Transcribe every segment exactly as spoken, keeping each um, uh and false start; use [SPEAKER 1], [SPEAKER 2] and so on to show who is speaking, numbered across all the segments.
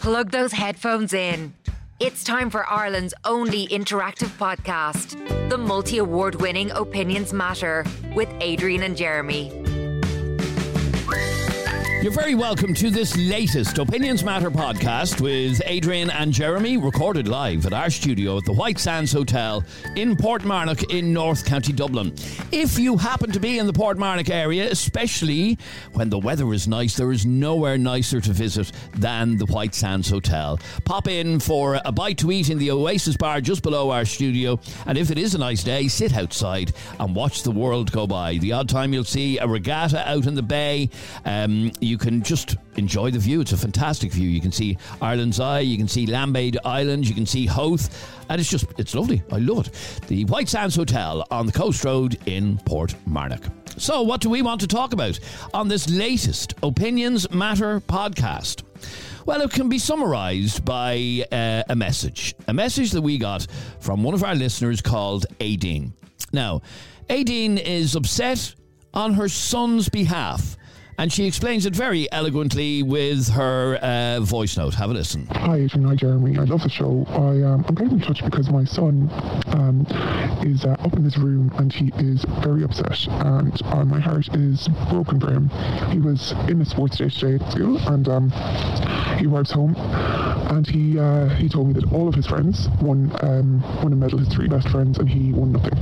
[SPEAKER 1] Plug those headphones in. It's time for Ireland's only interactive podcast, the multi-award winning Opinions Matter with Adrian and Jeremy.
[SPEAKER 2] You're very welcome to this latest Opinions Matter podcast with Adrian and Jeremy, recorded live at our studio at the White Sands Hotel in Portmarnock in North County Dublin. If you happen to be in the Portmarnock area, especially when the weather is nice, there is nowhere nicer to visit than the White Sands Hotel. Pop in for a bite to eat in the Oasis bar just below our studio, and if it is a nice day, sit outside and watch the world go by. The odd time you'll see a regatta out in the bay. Um, you You can just enjoy the view. It's a fantastic view. You can see Ireland's Eye, you can see Lambade Island, you can see Howth, and it's just, it's lovely. I love it. The White Sands Hotel on the Coast Road in Portmarnock. So what do we want to talk about on this latest Opinions Matter podcast? Well, it can be summarised by uh, a message. A message that we got from one of our listeners called Aideen. Now, Aideen is upset on her son's behalf, and she explains it very eloquently with her uh, voice note. Have a listen.
[SPEAKER 3] Hi, Adrian. Hi, Jeremy. I love the show. I, um, I'm getting in touch because my son um, is uh, up in his room and he is very upset, and uh, my heart is broken for him. He was in a sports day today at school, and um, he arrives home and he uh, he told me that all of his friends won, um, won a medal, his three best friends, and he won nothing.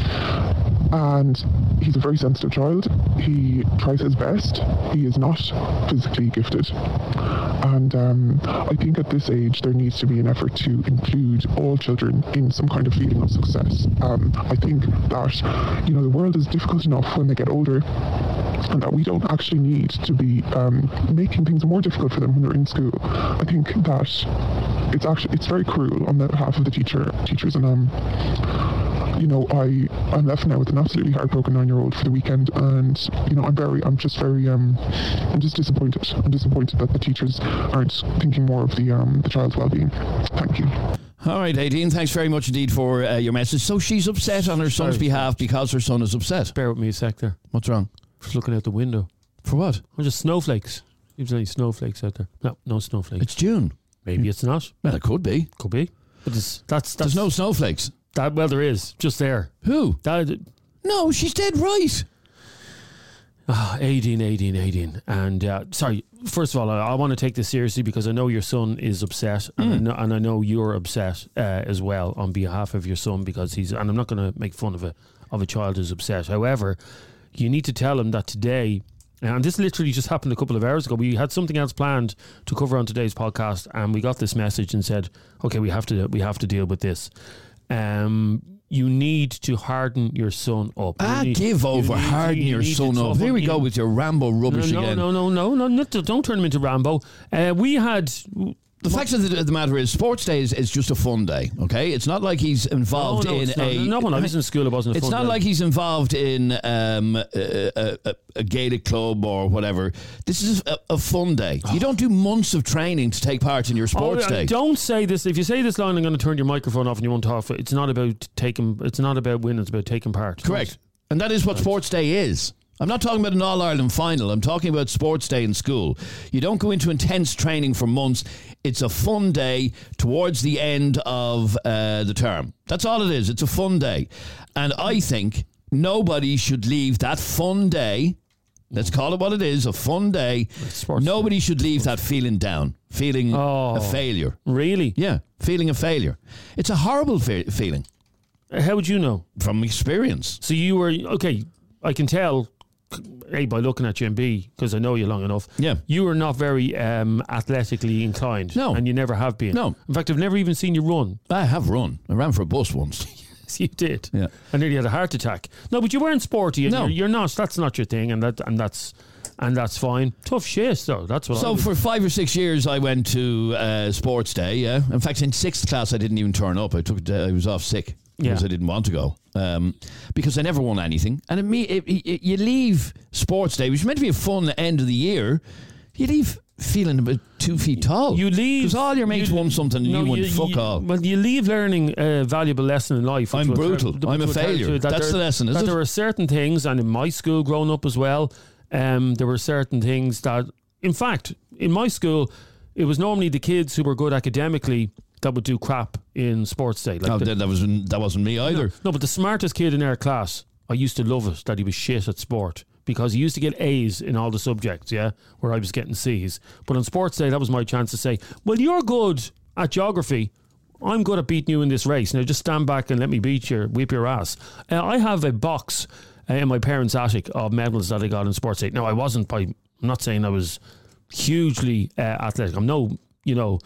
[SPEAKER 3] And he's a very sensitive child. He tries his best. He is not physically gifted. And um, I think at this age there needs to be an effort to include all children in some kind of feeling of success. Um, I think that, you know, the world is difficult enough when they get older, and that we don't actually need to be um, making things more difficult for them when they're in school. I think that it's actually, it's very cruel on the behalf of the teacher teachers and um you know, I, I'm left now with an absolutely heartbroken nine-year-old for the weekend, and, you know, I'm very, I'm just very, um, I'm just disappointed. I'm disappointed that the teachers aren't thinking more of the, um, the child's well-being. Thank you.
[SPEAKER 2] All right, Aideen, thanks very much indeed for uh, your message. So she's upset on her son's
[SPEAKER 4] Sorry.
[SPEAKER 2] behalf because her son is upset.
[SPEAKER 4] Bear with me a sec there.
[SPEAKER 2] What's wrong?
[SPEAKER 4] Just looking out the window.
[SPEAKER 2] For what?
[SPEAKER 4] Oh, just snowflakes. If there's any snowflakes out there. No, no snowflakes.
[SPEAKER 2] It's June.
[SPEAKER 4] Maybe it's not.
[SPEAKER 2] Well, it could be.
[SPEAKER 4] Could be. But it's, that's, that's...
[SPEAKER 2] There's no snowflakes.
[SPEAKER 4] That, well, there is. Just there.
[SPEAKER 2] Who?
[SPEAKER 4] That,
[SPEAKER 2] No, she's dead right.
[SPEAKER 4] Ah, Aideen, Aideen, Aideen. And, uh, sorry, first of all, I, I want to take this seriously because I know your son is upset, and,
[SPEAKER 2] Mm.
[SPEAKER 4] I, know, and I know you're upset uh, as well on behalf of your son, because he's, and I'm not going to make fun of a, of a child who's upset. However, you need to tell him that today, and this literally just happened a couple of hours ago, we had something else planned to cover on today's podcast, and we got this message and said, okay, we have to, we have to deal with this. Um, you need to harden your son up.
[SPEAKER 2] Ah,
[SPEAKER 4] need,
[SPEAKER 2] give over,
[SPEAKER 4] you need,
[SPEAKER 2] harden
[SPEAKER 4] you
[SPEAKER 2] your
[SPEAKER 4] need
[SPEAKER 2] son
[SPEAKER 4] to
[SPEAKER 2] up.
[SPEAKER 4] toughen
[SPEAKER 2] Here we
[SPEAKER 4] him.
[SPEAKER 2] go with your Rambo rubbish
[SPEAKER 4] no, no,
[SPEAKER 2] again.
[SPEAKER 4] No, no, no, no, no, no, don't turn him into Rambo. Uh, we had...
[SPEAKER 2] The fact of the, the matter is, sports day is, is just a fun day, okay? It's not like he's involved
[SPEAKER 4] no, no,
[SPEAKER 2] in
[SPEAKER 4] it's not.
[SPEAKER 2] a...
[SPEAKER 4] No, when I was in school, it wasn't a
[SPEAKER 2] It's
[SPEAKER 4] fun
[SPEAKER 2] not
[SPEAKER 4] day.
[SPEAKER 2] like he's involved in um, a, a, a, a Gaelic club or whatever. This is a, a fun day. You don't do months of training to take part in your sports
[SPEAKER 4] oh,
[SPEAKER 2] day.
[SPEAKER 4] Don't say this. If you say this line, I'm going to turn your microphone off and you won't talk. It's not about taking. It's not about winning. It's about taking part.
[SPEAKER 2] Correct. And that is what sports day is. I'm not talking about an All-Ireland final. I'm talking about sports day in school. You don't go into intense training for months. It's a fun day towards the end of uh, the term. That's all it is. It's a fun day. And I think nobody should leave that fun day, let's call it what it is, a fun day. Nobody should leave that feeling down, feeling
[SPEAKER 4] Oh.
[SPEAKER 2] a failure.
[SPEAKER 4] Really?
[SPEAKER 2] Yeah, feeling a failure. It's a horrible fe- feeling.
[SPEAKER 4] How would you know?
[SPEAKER 2] From experience.
[SPEAKER 4] So you were, okay, I can tell, A, by looking at you, and B, because I know you long enough.
[SPEAKER 2] Yeah.
[SPEAKER 4] You were not very um, athletically inclined.
[SPEAKER 2] No.
[SPEAKER 4] And you never have been.
[SPEAKER 2] No.
[SPEAKER 4] In fact, I've never even seen you run.
[SPEAKER 2] I have run. I ran for a bus once.
[SPEAKER 4] Yes, you did.
[SPEAKER 2] Yeah.
[SPEAKER 4] I nearly had a heart attack. No, but you weren't sporty. And
[SPEAKER 2] No.
[SPEAKER 4] You're, you're not. That's not your thing, and that and that's and that's fine. Tough shit, though. That's what I
[SPEAKER 2] So
[SPEAKER 4] would-
[SPEAKER 2] for five or six years, I went to uh, sports day. Yeah, in fact, in sixth class, I didn't even turn up. I took, uh, I was off sick because
[SPEAKER 4] Yeah.
[SPEAKER 2] I didn't want to go um, because I never won anything. And it, me, it, it, you leave sports day, which is meant to be a fun end of the year. You leave feeling about two feet tall.
[SPEAKER 4] You leave
[SPEAKER 2] because all your mates
[SPEAKER 4] you-
[SPEAKER 2] won something, and
[SPEAKER 4] no,
[SPEAKER 2] you went fuck
[SPEAKER 4] you,
[SPEAKER 2] all.
[SPEAKER 4] Well, you leave learning a valuable lesson in life. which
[SPEAKER 2] I'm
[SPEAKER 4] will
[SPEAKER 2] brutal.
[SPEAKER 4] tell-
[SPEAKER 2] I'm a
[SPEAKER 4] which will tell
[SPEAKER 2] failure.
[SPEAKER 4] you that
[SPEAKER 2] That's
[SPEAKER 4] there-
[SPEAKER 2] the lesson, is
[SPEAKER 4] that
[SPEAKER 2] it?
[SPEAKER 4] there are certain things, and in my school growing up as well, um, there were certain things that, in fact, in my school, it was normally the kids who were good academically that would do crap in sports day. Like
[SPEAKER 2] oh,
[SPEAKER 4] the,
[SPEAKER 2] that wasn't that wasn't me either.
[SPEAKER 4] No, no, but the smartest kid in our class, I used to love it that he was shit at sport because he used to get A's in all the subjects, yeah, where I was getting C's. But on sports day, that was my chance to say, well, you're good at geography. I'm good at beating you in this race. Now just stand back and let me beat you, whip your ass. Uh, I have a box uh, in my parents' attic of medals that I got in sports day. Now, I wasn't by, I'm not saying I was hugely uh, athletic. I'm no, you know,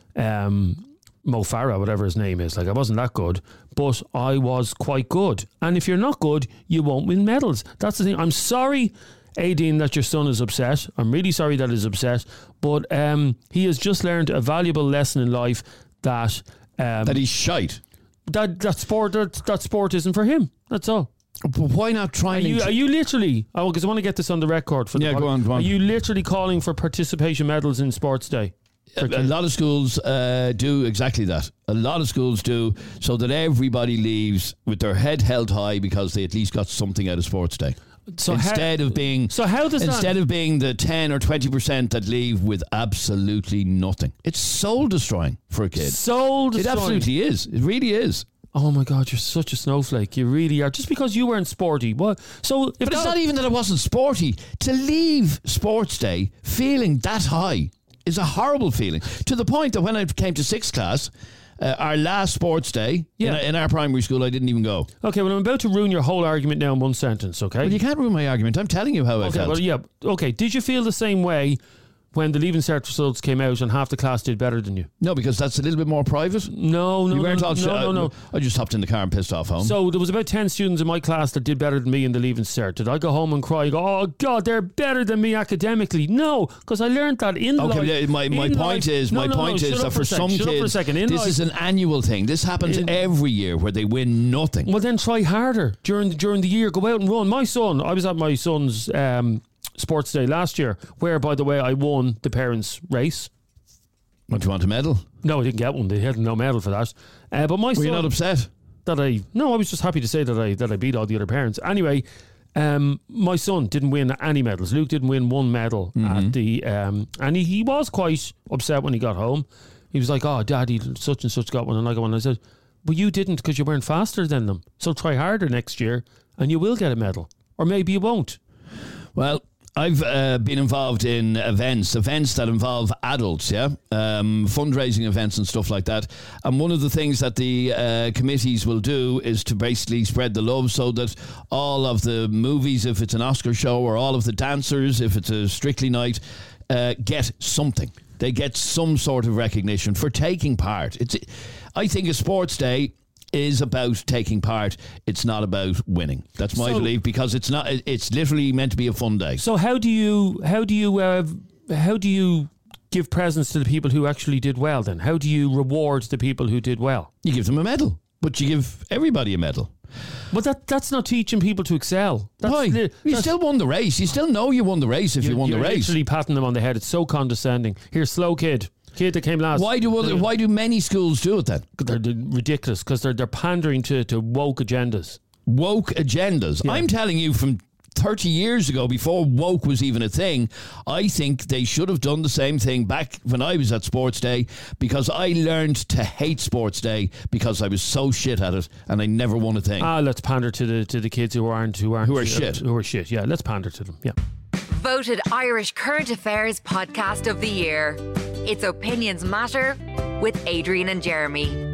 [SPEAKER 4] um, Mo Farah, whatever his name is. Like, I wasn't that good, but I was quite good. And if you're not good, you won't win medals. That's the thing. I'm sorry, Aideen, that your son is upset. I'm really sorry that he's upset, but um, he has just learned a valuable lesson in life that um,
[SPEAKER 2] that he's shite.
[SPEAKER 4] That that sport that, that sport isn't for him. That's all.
[SPEAKER 2] But why not try?
[SPEAKER 4] Are you, are you literally? Oh, because I want to get this on the record. For the
[SPEAKER 2] yeah,
[SPEAKER 4] pod.
[SPEAKER 2] go on, go on.
[SPEAKER 4] Are you literally calling for participation medals in sports day?
[SPEAKER 2] A, a lot of schools uh, do exactly that. A lot of schools do, so that everybody leaves with their head held high because they at least got something out of sports day. So instead
[SPEAKER 4] how,
[SPEAKER 2] of being,
[SPEAKER 4] so how does
[SPEAKER 2] instead
[SPEAKER 4] that,
[SPEAKER 2] of being the ten or twenty percent that leave with absolutely nothing, it's soul destroying for a kid.
[SPEAKER 4] Soul destroying.
[SPEAKER 2] It absolutely is. It really is.
[SPEAKER 4] Oh my God, you're such a snowflake. You really are. Just because you weren't sporty. What? So, if
[SPEAKER 2] but
[SPEAKER 4] that,
[SPEAKER 2] it's not even that I wasn't sporty. To leave sports day feeling that high is a horrible feeling. To the point that when I came to sixth class, uh, our last sports day
[SPEAKER 4] yeah.
[SPEAKER 2] in, in our primary school, I didn't even go.
[SPEAKER 4] Okay, well, I'm about to ruin your whole argument now in one sentence, okay?
[SPEAKER 2] Well, you can't ruin my argument. I'm telling you how
[SPEAKER 4] okay,
[SPEAKER 2] I felt.
[SPEAKER 4] Well, yeah, okay. Did you feel the same way when the Leaving Cert results came out and half the class did better than you?
[SPEAKER 2] No, because that's a little bit more private.
[SPEAKER 4] No, no,
[SPEAKER 2] you weren't
[SPEAKER 4] no,
[SPEAKER 2] all
[SPEAKER 4] no,
[SPEAKER 2] sh-
[SPEAKER 4] no, no.
[SPEAKER 2] I just hopped in the car and pissed off home.
[SPEAKER 4] So there was about ten students in my class that did better than me in the Leaving Cert. Did I go home and cry? Go, oh God, they're better than me academically. No, because I learned that in
[SPEAKER 2] okay,
[SPEAKER 4] life.
[SPEAKER 2] Yeah, my, my
[SPEAKER 4] in
[SPEAKER 2] point
[SPEAKER 4] life,
[SPEAKER 2] is,
[SPEAKER 4] no,
[SPEAKER 2] my
[SPEAKER 4] no,
[SPEAKER 2] point
[SPEAKER 4] no,
[SPEAKER 2] is that for, for some
[SPEAKER 4] shut
[SPEAKER 2] kids,
[SPEAKER 4] up for a second. In
[SPEAKER 2] this
[SPEAKER 4] life,
[SPEAKER 2] is an annual thing. This happens
[SPEAKER 4] in,
[SPEAKER 2] every year where they win nothing.
[SPEAKER 4] Well, then try harder during the, during the year. Go out and run. My son, I was at my son's um, sports day last year, where, by the way, I won the parents' race.
[SPEAKER 2] What, do you want a medal?
[SPEAKER 4] No, I didn't get one. They had no medal for that. Uh, but my
[SPEAKER 2] Were
[SPEAKER 4] son,
[SPEAKER 2] you not upset?
[SPEAKER 4] That I no, I was just happy to say that I that I beat all the other parents. Anyway, um, my son didn't win any medals. Luke didn't win one medal mm-hmm. at the um, and he, he was quite upset when he got home. He was like, "Oh, Daddy, such and such got one, and I got one." I said, "Well, you didn't because you weren't faster than them. So try harder next year, and you will get a medal, or maybe you won't."
[SPEAKER 2] Well, I've uh, been involved in events, events that involve adults, yeah, um, fundraising events and stuff like that. And one of the things that the uh, committees will do is to basically spread the love so that all of the movies, if it's an Oscar show, or all of the dancers, if it's a Strictly night, uh, get something. They get some sort of recognition for taking part. It's, I think a sports day is about taking part. It's not about winning. That's my so, belief, because it's not. It's literally meant to be a fun day.
[SPEAKER 4] So how do you how do you uh, how do you give presents to the people who actually did well? Then how do you reward the people who did well?
[SPEAKER 2] You give them a medal, but you give everybody a medal.
[SPEAKER 4] But that that's not teaching people to excel. That's
[SPEAKER 2] Why?
[SPEAKER 4] Li-
[SPEAKER 2] you still won the race. You still know you won the race if you won the race. You're
[SPEAKER 4] literally patting them on the head. It's so condescending. Here, slow kid. Kid that came last.
[SPEAKER 2] Why do other, why do many schools do it then?
[SPEAKER 4] They're, they're ridiculous because they're they're pandering to, to woke agendas.
[SPEAKER 2] Woke agendas. Yeah. I'm telling you, from thirty years ago, before woke was even a thing, I think they should have done the same thing back when I was at Sports Day, because I learned to hate Sports Day because I was so shit at it and I never won a thing.
[SPEAKER 4] Ah, let's pander to the to the kids who aren't who aren't
[SPEAKER 2] who are shit.
[SPEAKER 4] Who are shit. Yeah, let's pander to them. Yeah.
[SPEAKER 1] Voted Irish Current Affairs Podcast of the Year. It's Opinions Matter with Adrian and Jeremy.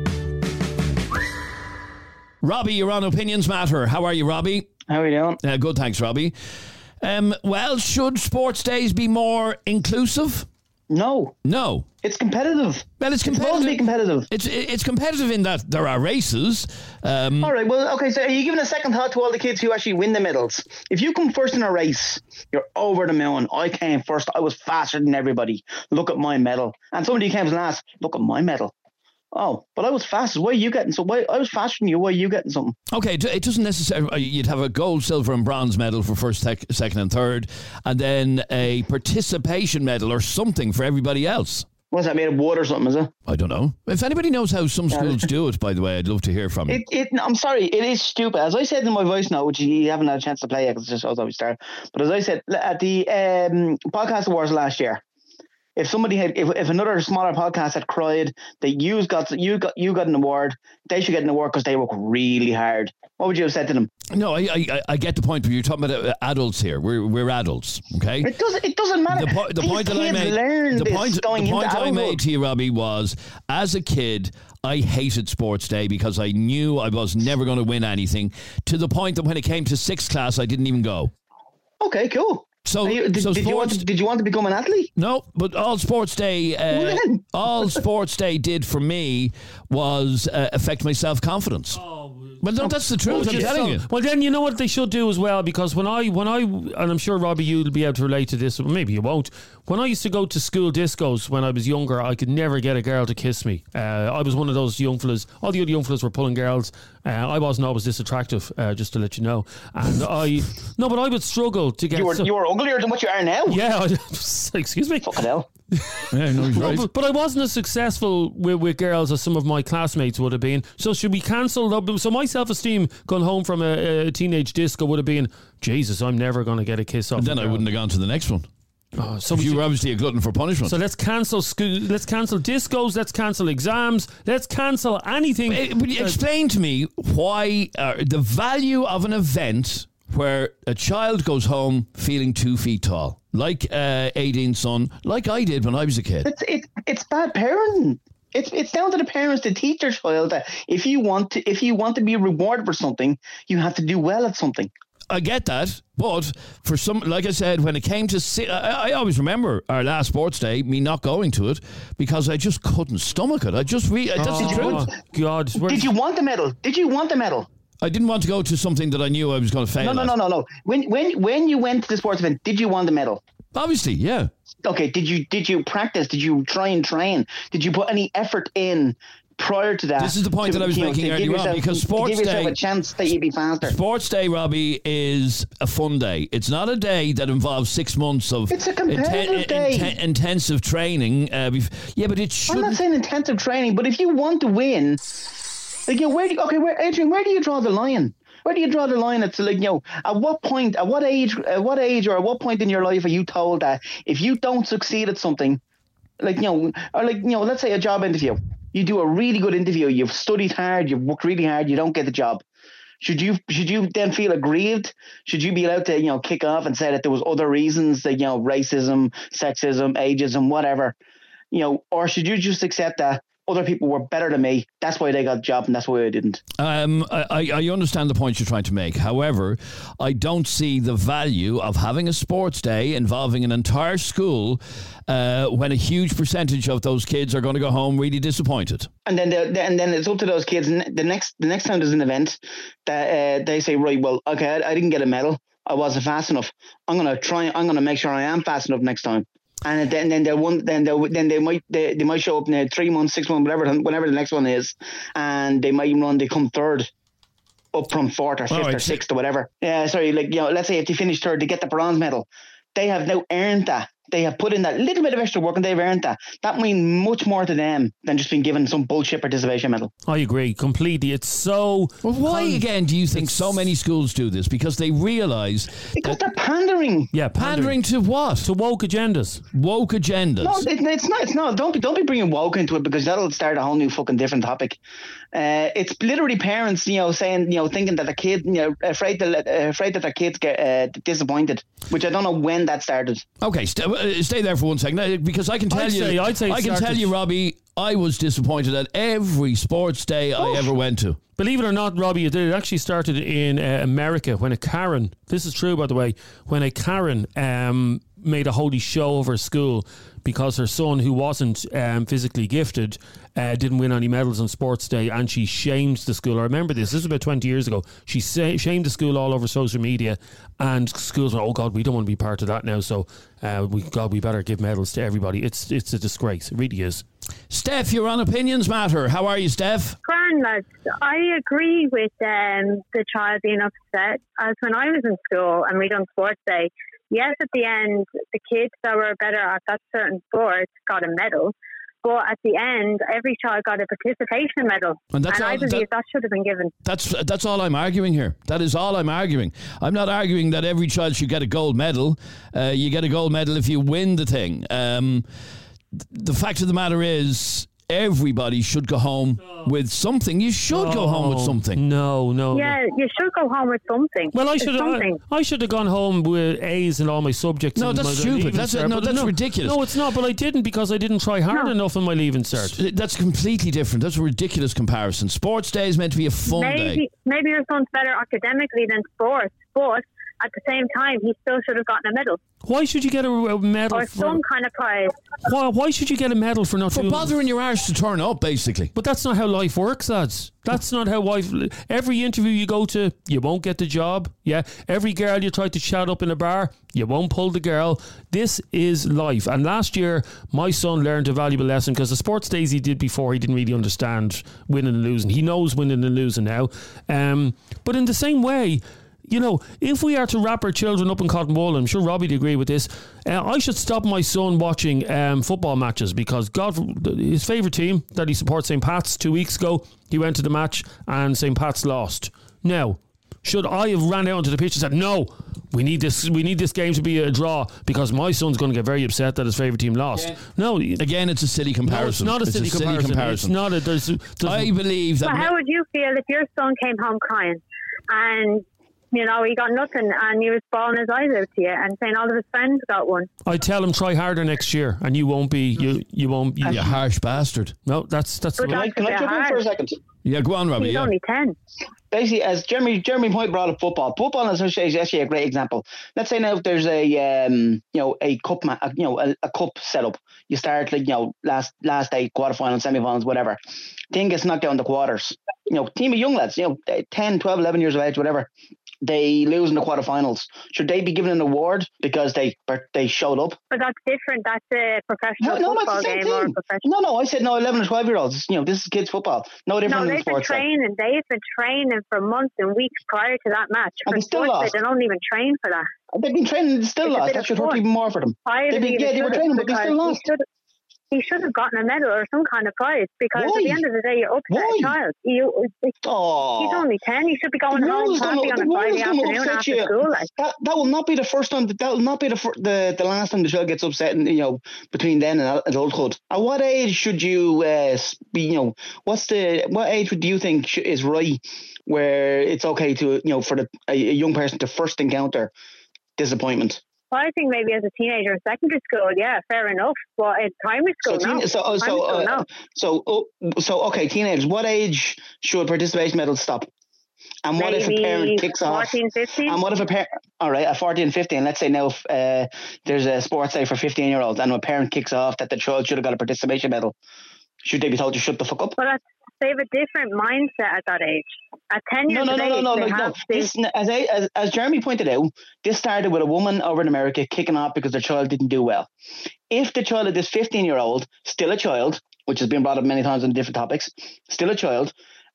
[SPEAKER 2] Robbie, you're on Opinions Matter. How are you, Robbie?
[SPEAKER 5] How are you doing?
[SPEAKER 2] Uh, good, thanks, Robbie. Um, well, should sports days be more inclusive?
[SPEAKER 5] No.
[SPEAKER 2] No.
[SPEAKER 5] It's competitive.
[SPEAKER 2] Well, it's competitive.
[SPEAKER 5] It's supposed to be competitive.
[SPEAKER 2] It's it's competitive in that there are races. Um,
[SPEAKER 5] all right, well, okay, so are you giving a second thought to all the kids who actually win the medals? If you come first in a race, you're over the moon. I came first. I was faster than everybody. Look at my medal. And somebody came last. Look at my medal. Oh, but I was fastest. Why are you getting so? Why I was faster than you? Why are you getting something?
[SPEAKER 2] Okay, it doesn't necessarily. You'd have a gold, silver, and bronze medal for first, tech, second, and third, and then a participation medal or something for everybody else.
[SPEAKER 5] What's that, made of wood or something? Is it?
[SPEAKER 2] I don't know. If anybody knows how some schools do it, by the way, I'd love to hear from you.
[SPEAKER 5] It, it, I'm sorry, it is stupid. As I said in my voice note, which you haven't had a chance to play yet because it just shows how we start. But as I said at the um, podcast awards last year, if somebody had, if, if another smaller podcast had cried that you got you got you got an award, they should get an award because they work really hard. What would you have said to them?
[SPEAKER 2] No, I I, I get the point, but you're talking about adults here. We're we're adults, okay?
[SPEAKER 5] It doesn't it doesn't matter.
[SPEAKER 2] The, po- the
[SPEAKER 5] These
[SPEAKER 2] point that I
[SPEAKER 5] kids
[SPEAKER 2] made,
[SPEAKER 5] learn
[SPEAKER 2] the
[SPEAKER 5] this
[SPEAKER 2] point,
[SPEAKER 5] going
[SPEAKER 2] the point
[SPEAKER 5] into
[SPEAKER 2] I made
[SPEAKER 5] adulthood.
[SPEAKER 2] to you, Robbie, was as a kid, I hated sports day because I knew I was never going to win anything. To the point that when it came to sixth class, I didn't even go.
[SPEAKER 5] Okay, cool.
[SPEAKER 2] So,
[SPEAKER 5] Are you, did,
[SPEAKER 2] so
[SPEAKER 5] did you want
[SPEAKER 2] sports,
[SPEAKER 5] to, did you want to become an athlete?
[SPEAKER 2] no, but all sports day, uh,
[SPEAKER 5] When?
[SPEAKER 2] all sports day did for me was uh, affect my self confidence. Well, no, that's the truth.
[SPEAKER 4] Well,
[SPEAKER 2] I'm
[SPEAKER 4] just
[SPEAKER 2] telling
[SPEAKER 4] so-
[SPEAKER 2] you.
[SPEAKER 4] Well, then you know what they should do as well, because when I, when I, and I'm sure Robbie, you'll be able to relate to this. Well, maybe you won't. When I used to go to school discos when I was younger, I could never get a girl to kiss me. Uh, I was one of those young fellas. All the other young fellas were pulling girls. Uh, I wasn't always this attractive, uh, just to let you know. And I, no, but I would struggle to get.
[SPEAKER 5] You were
[SPEAKER 4] so-
[SPEAKER 5] you were uglier than what you are now.
[SPEAKER 4] yeah, I, excuse me.
[SPEAKER 5] Fucking hell.
[SPEAKER 2] Yeah, no, he's
[SPEAKER 4] Well,
[SPEAKER 2] right.
[SPEAKER 4] but, but I wasn't as successful with, with girls as some of my classmates would have been. So should we cancel? the- So my self-esteem going home from a, a teenage disco would have been, Jesus, I'm never going to get a kiss off.
[SPEAKER 2] Then
[SPEAKER 4] a
[SPEAKER 2] I
[SPEAKER 4] girl.
[SPEAKER 2] wouldn't have gone to the next one.
[SPEAKER 4] Oh, so
[SPEAKER 2] If
[SPEAKER 4] we
[SPEAKER 2] you
[SPEAKER 4] should-
[SPEAKER 2] were obviously a glutton for punishment.
[SPEAKER 4] so let's cancel school. Let's cancel discos. Let's cancel exams. Let's cancel anything.
[SPEAKER 2] Eh, Would you explain to me why uh, the value of an event where a child goes home feeling two feet tall, like uh, Aidine's son, like I did when I was a kid?
[SPEAKER 5] It's it, it's bad parenting. It's it's down to the parents to teach their child that if you want to if you want to be rewarded for something, you have to do well at something.
[SPEAKER 2] I get that, but for some, like I said, when it came to, si- I, I always remember our last sports day, me not going to it because I just couldn't stomach it. I just re- that's the
[SPEAKER 4] Oh,
[SPEAKER 2] truth.
[SPEAKER 4] God, where-
[SPEAKER 5] Did you want the medal? Did you want the medal?
[SPEAKER 2] I didn't want to go to something that I knew I was going to fail.
[SPEAKER 5] No, no,
[SPEAKER 2] at.
[SPEAKER 5] no, no, no. When when when you went to the sports event, did you want the medal?
[SPEAKER 2] Obviously, yeah.
[SPEAKER 5] Okay. Did you did you practice? Did you try and train? Did you put any effort in prior to that?
[SPEAKER 2] This is the point
[SPEAKER 5] to,
[SPEAKER 2] that I was
[SPEAKER 5] you know,
[SPEAKER 2] making
[SPEAKER 5] to give
[SPEAKER 2] earlier on,
[SPEAKER 5] yourself-
[SPEAKER 2] because
[SPEAKER 5] to
[SPEAKER 2] sports
[SPEAKER 5] give yourself
[SPEAKER 2] day-
[SPEAKER 5] a chance that you'd be faster.
[SPEAKER 2] Sports Day, Robbie, is a fun day. It's not a day that involves six months of
[SPEAKER 5] It's a competitive day.
[SPEAKER 2] inten- intensive training. Uh, bef- yeah, but it
[SPEAKER 5] I'm
[SPEAKER 2] shouldn't.
[SPEAKER 5] not saying intensive training, but if you want to win, like, you know, where do you, okay, where, Adrian, where do you draw the line? Where do you draw the line? It's like, you know, at what point, at what age, at what age, or at what point in your life are you told that if you don't succeed at something, like, you know, or like, you know, let's say a job interview, you do a really good interview, you've studied hard, you've worked really hard, you don't get the job. Should you should you then feel aggrieved? Should you be allowed to, you know, kick off and say that there was other reasons, that, you know, racism, sexism, ageism, whatever, you know, or should you just accept that other people were better than me, that's why they got the job and that's why I didn't?
[SPEAKER 2] Um, I, I understand the point you're trying to make. However, I don't see the value of having a sports day involving an entire school uh, when a huge percentage of those kids are going to go home really disappointed.
[SPEAKER 5] And then, the, and then it's up to those kids. And the next, the next time there's an event, that uh, they say, right, well, okay, I, I didn't get a medal, I wasn't fast enough. I'm gonna try. I'm gonna make sure I am fast enough next time. And then, then they'll one, then they then they might they, they might show up in three months, six months, whatever, whenever the next one is, and they might even run. They come third, up from fourth or fifth
[SPEAKER 2] right.
[SPEAKER 5] or sixth or whatever. Yeah, sorry, like, you know, let's say if they finish third, they get the bronze medal. They have now earned that. They have put in that little bit of extra work and they've earned that. That means much more to them than just being given some bullshit participation medal.
[SPEAKER 4] I agree completely. It's so.
[SPEAKER 2] Well, why again do you think so many schools do this? Because they realise
[SPEAKER 5] Because they're pandering.
[SPEAKER 4] Yeah,
[SPEAKER 2] pandering to what?
[SPEAKER 4] to woke agendas.
[SPEAKER 2] Woke agendas.
[SPEAKER 5] No, it, it's not. It's not. Don't be. Don't be bringing woke into it, because that'll start a whole new fucking different topic. Uh, it's literally parents, you know, saying, you know, thinking that the kid, you know, afraid to let, uh, afraid that their kids get uh, disappointed. Which I don't know when that started.
[SPEAKER 2] Okay, st- uh, stay there for one second, uh, because I can tell
[SPEAKER 4] I'd
[SPEAKER 2] you,
[SPEAKER 4] say- I'd say it
[SPEAKER 2] I can
[SPEAKER 4] started-
[SPEAKER 2] tell you, Robbie, I was disappointed at every sports day I ever went to.
[SPEAKER 4] Believe it or not, Robbie, it did. It actually started in uh, America when a Karen, this is true, by the way, when a Karen um, made a holy show of her school because her son, who wasn't um, physically gifted, uh, didn't win any medals on sports day, and she shamed the school. I remember this. This was about twenty years ago. She sa- shamed the school all over social media, and schools went, oh, God, we don't want to be part of that now, so uh, we, God, we better give medals to everybody. It's, it's a disgrace. It really is.
[SPEAKER 2] Steph, you're on Opinions Matter. How are you, Steph?
[SPEAKER 6] Grand, lads. I agree with um, the child being upset. As when I was in school and we done sports day, yes, at the end, the kids that were better at that certain sport got a medal. But at the end, every child got a participation medal.
[SPEAKER 2] And that's all-
[SPEAKER 6] I believe
[SPEAKER 2] that-
[SPEAKER 6] that, should have been given.
[SPEAKER 2] That's that's all I'm arguing here. That is all I'm arguing. I'm not arguing that every child should get a gold medal. Uh, you get a gold medal if you win the thing. Um, the fact of the matter is, everybody should go home with something. You should oh, go home with something.
[SPEAKER 4] No, no.
[SPEAKER 6] Yeah,
[SPEAKER 4] no.
[SPEAKER 6] you should go home with something.
[SPEAKER 4] Well, I should have. I, I should have gone home with A's in all my subjects.
[SPEAKER 2] No, that's stupid. That's a, no, that's no, ridiculous.
[SPEAKER 4] No, it's not. But I didn't because I didn't try hard
[SPEAKER 6] no.
[SPEAKER 4] enough in my leaving cert.
[SPEAKER 2] That's completely different. That's a ridiculous comparison. Sports day is meant to be a fun
[SPEAKER 6] maybe,
[SPEAKER 2] day.
[SPEAKER 6] Maybe your son's better academically than sports, but at the same time, he still should have gotten a medal.
[SPEAKER 4] Why should you get a, a medal?
[SPEAKER 6] Or
[SPEAKER 4] for,
[SPEAKER 6] some kind of prize.
[SPEAKER 4] Why, why should you get a medal for not
[SPEAKER 2] For
[SPEAKER 4] doing
[SPEAKER 2] bothering your arse to turn up, basically.
[SPEAKER 4] But that's not how life works, lads. That's not how life... Every interview you go to, you won't get the job. Yeah. Every girl you try to chat up in a bar, you won't pull the girl. This is life. And last year, my son learned a valuable lesson because the sports days he did before, he didn't really understand winning and losing. He knows winning and losing now. Um, but in the same way... You know, if we are to wrap our children up in cotton wool, I'm sure Robbie'd agree with this, uh, I should stop my son watching um, football matches because God, his favourite team that he supports, Saint Pat's, two weeks ago, he went to the match and Saint Pat's lost. Now, should I have ran out onto the pitch and said, no, we need this we need this game to be a draw because my son's going to get very upset that his favourite team lost? Yeah. No.
[SPEAKER 2] Again, it's a silly comparison.
[SPEAKER 4] No, it's not a,
[SPEAKER 2] it's
[SPEAKER 4] silly,
[SPEAKER 2] a silly
[SPEAKER 4] comparison.
[SPEAKER 2] comparison.
[SPEAKER 4] It's not a... There's, there's
[SPEAKER 2] I believe that...
[SPEAKER 6] Well, how would you feel if your son came home crying and... You know, he got nothing and he was bawling his eyes out to you and saying all of his friends got one.
[SPEAKER 4] I tell him try harder next year and you won't be, you you won't. You,
[SPEAKER 2] you harsh bastard.
[SPEAKER 4] No, that's... that's.
[SPEAKER 5] Can I, can I jump in for a second?
[SPEAKER 2] Yeah, go on, Robbie.
[SPEAKER 6] He's
[SPEAKER 2] yeah.
[SPEAKER 6] only ten.
[SPEAKER 5] Basically, as Jeremy Jeremy Point brought up football, football is actually a great example. Let's say now if there's a um you know a cup ma- you know a, a cup setup, you start like you know last last day quarterfinals, semi-finals, whatever. Thing gets knocked down the quarters. You know, team of young lads, you know, ten, twelve, eleven years of age, whatever. They lose in the quarterfinals. Should they be given an award because they they showed up?
[SPEAKER 6] But that's different. That's a professional
[SPEAKER 5] no, no,
[SPEAKER 6] football
[SPEAKER 5] game
[SPEAKER 6] thing. Or a professional.
[SPEAKER 5] No, no. I said no. Eleven or twelve year olds. You know, this is kids football. No different
[SPEAKER 6] no,
[SPEAKER 5] than
[SPEAKER 6] they've
[SPEAKER 5] sports.
[SPEAKER 6] been training. Like. They've been training for months and weeks prior to that match.
[SPEAKER 5] And they still lost.
[SPEAKER 6] They don't even train for that.
[SPEAKER 5] They've been training. Still
[SPEAKER 6] it's
[SPEAKER 5] lost. That should hurt even more for them.
[SPEAKER 6] I
[SPEAKER 5] been, yeah, they were training, but they still lost.
[SPEAKER 6] He should have gotten a medal or some kind of prize because
[SPEAKER 5] Why?
[SPEAKER 6] at the end of the day, you're upset
[SPEAKER 5] Why?
[SPEAKER 6] a child. You,
[SPEAKER 5] oh.
[SPEAKER 6] He's only ten. He should be going
[SPEAKER 5] the
[SPEAKER 6] home happy on a Friday afternoon after
[SPEAKER 5] you.
[SPEAKER 6] school. Like.
[SPEAKER 5] That that will not be the first time. That will not be the the the last time the child gets upset. And you know, between then and adulthood. At what age should you uh, be? You know, what's the what age do you think is right where it's okay to you know for the a, a young person to first encounter disappointment?
[SPEAKER 6] Well, I think maybe as a teenager in secondary school, yeah, fair enough. But in primary school,
[SPEAKER 5] so,
[SPEAKER 6] no.
[SPEAKER 5] Teen, so, uh, so, uh,
[SPEAKER 6] no.
[SPEAKER 5] so, uh, so, okay, teenagers. What age should participation medals stop? And what
[SPEAKER 6] maybe
[SPEAKER 5] if a parent kicks off?
[SPEAKER 6] fourteen, fifteen
[SPEAKER 5] And what if a parent? All right, at fourteen, fifteen. Let's say now if, uh, there's a sports day for fifteen-year-olds, and a parent kicks off that the child should have got a participation medal. Should they be told to shut the fuck up?
[SPEAKER 6] Well, that's, they have a different mindset at that age. At ten years
[SPEAKER 5] no, no,
[SPEAKER 6] of
[SPEAKER 5] no,
[SPEAKER 6] age,
[SPEAKER 5] no,
[SPEAKER 6] they
[SPEAKER 5] no,
[SPEAKER 6] have
[SPEAKER 5] no.
[SPEAKER 6] to...
[SPEAKER 5] This, as, I, as as Jeremy pointed out, this started with a woman over in America kicking off because their child didn't do well. If the child of this fifteen-year-old, still a child, which has been brought up many times on different topics, still a child,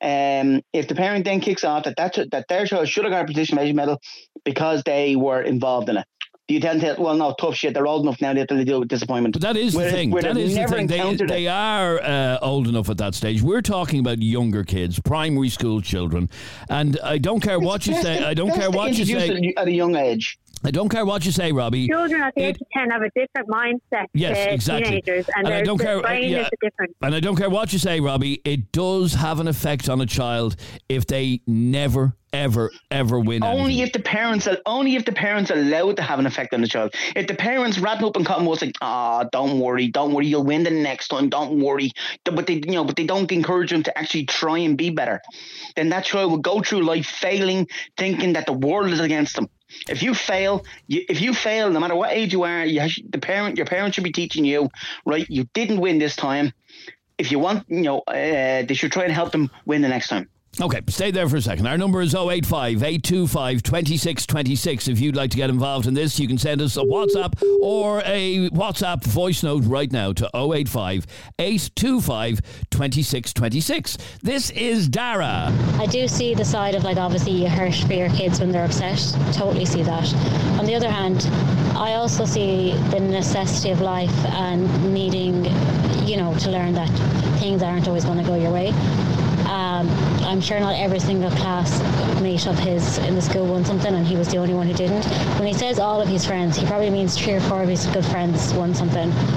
[SPEAKER 5] um, if the parent then kicks off that that, that their child should have got a participation medal because they were involved in it, you tend to, well, no, tough shit. They're old enough now to deal with disappointment.
[SPEAKER 2] But that is the thing. That is the thing. They, they are uh, old enough at that stage. We're talking about younger kids, primary school children. And I don't care
[SPEAKER 5] it's
[SPEAKER 2] what you say. I don't care what you say.
[SPEAKER 5] At a young age.
[SPEAKER 2] I don't care what you say, Robbie.
[SPEAKER 6] Children at the
[SPEAKER 2] it,
[SPEAKER 6] age of ten have a different mindset
[SPEAKER 2] yes,
[SPEAKER 6] to
[SPEAKER 2] exactly.
[SPEAKER 6] teenagers, and,
[SPEAKER 2] and I don't care,
[SPEAKER 6] brain
[SPEAKER 2] yeah,
[SPEAKER 6] is different.
[SPEAKER 2] And I don't care what you say, Robbie. It does have an effect on a child if they never, ever, ever win.
[SPEAKER 5] Only
[SPEAKER 2] anything.
[SPEAKER 5] if the parents are only if the parents are allowed to have an effect on the child. If the parents rattle up and cotton wool saying, "Ah, oh, don't worry, don't worry, you'll win the next time. Don't worry," but they, you know, but they don't encourage them to actually try and be better, then that child will go through life failing, thinking that the world is against them. If you fail, you, if you fail, no matter what age you are, you have, the parent, your parents should be teaching you, right? You didn't win this time. If you want, you know, uh, they should try and help them win the next time.
[SPEAKER 2] Okay, stay there for a second. Our number is oh eight five, eight two five, two six two six. If you'd like to get involved in this, you can send us a WhatsApp or a WhatsApp voice note right now to oh eight five, eight two five, two six two six. This is Dara.
[SPEAKER 7] I do see the side of, like, obviously you hurt for your kids when they're upset. Totally see that. On the other hand, I also see the necessity of life and needing, you know, to learn that things aren't always going to go your way. Um, I'm sure not every single classmate of his in the school won something, and he was the only one who didn't. When he says all of his friends, he probably means three or four of his good friends won something. I'm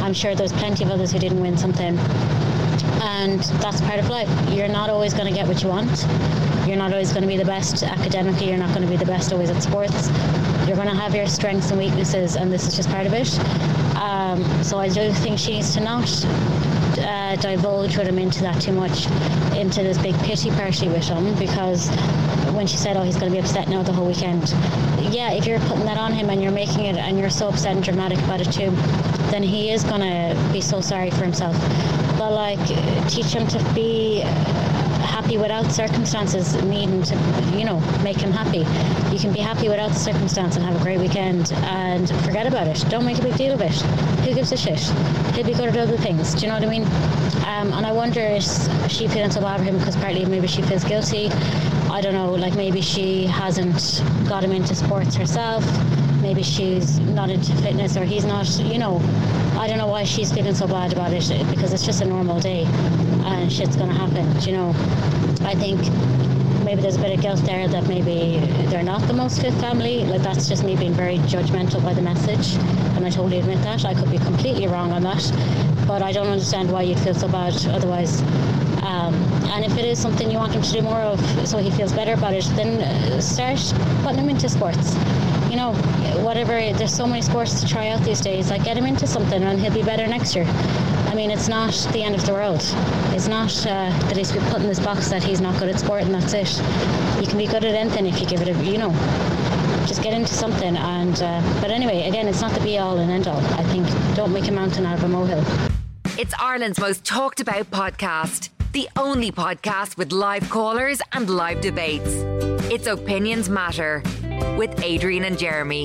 [SPEAKER 7] I'm sure there's plenty of others who didn't win something. And that's part of life. You're not always going to get what you want. You're not always going to be the best academically. You're not going to be the best always at sports. You're going to have your strengths and weaknesses, and this is just part of it. Um, so I do think she needs to not uh, divulge with him into that too much, into this big pity party with him, because when she said, oh, he's going to be upset now the whole weekend. Yeah, if you're putting that on him and you're making it, and you're so upset and dramatic about it too, then he is going to be so sorry for himself. But like, teach him to be happy without circumstances needing to, you know, make him happy. You can be happy without the circumstance and have a great weekend and forget about it. Don't make a big deal of it. Who gives a shit? He'll be good at other things. Do you know what I mean? Um, and I wonder, is she feeling so bad for him because partly maybe she feels guilty? I don't know, like maybe she hasn't got him into sports herself. Maybe she's not into fitness, or he's not, you know. I don't know why she's feeling so bad about it, because it's just a normal day and shit's going to happen, do you know. I think maybe there's a bit of guilt there that maybe they're not the most fit family. Like, that's just me being very judgmental by the message, and I totally admit that. I could be completely wrong on that, but I don't understand why you'd feel so bad otherwise. Um, and if it is something you want him to do more of so he feels better about it, then uh, start putting him into sports. You know, whatever, there's so many sports to try out these days. Like, get him into something and he'll be better next year. I mean, it's not the end of the world. It's not uh, that he's been put in this box that he's not good at sport and that's it. You can be good at anything if you give it a, you know, just get into something. And uh, but anyway, again, it's not the be all and end all. I think don't make a mountain out of a molehill.
[SPEAKER 1] It's Ireland's most talked about podcast. The only podcast with live callers and live debates. It's Opinions Matter with Adrian and Jeremy.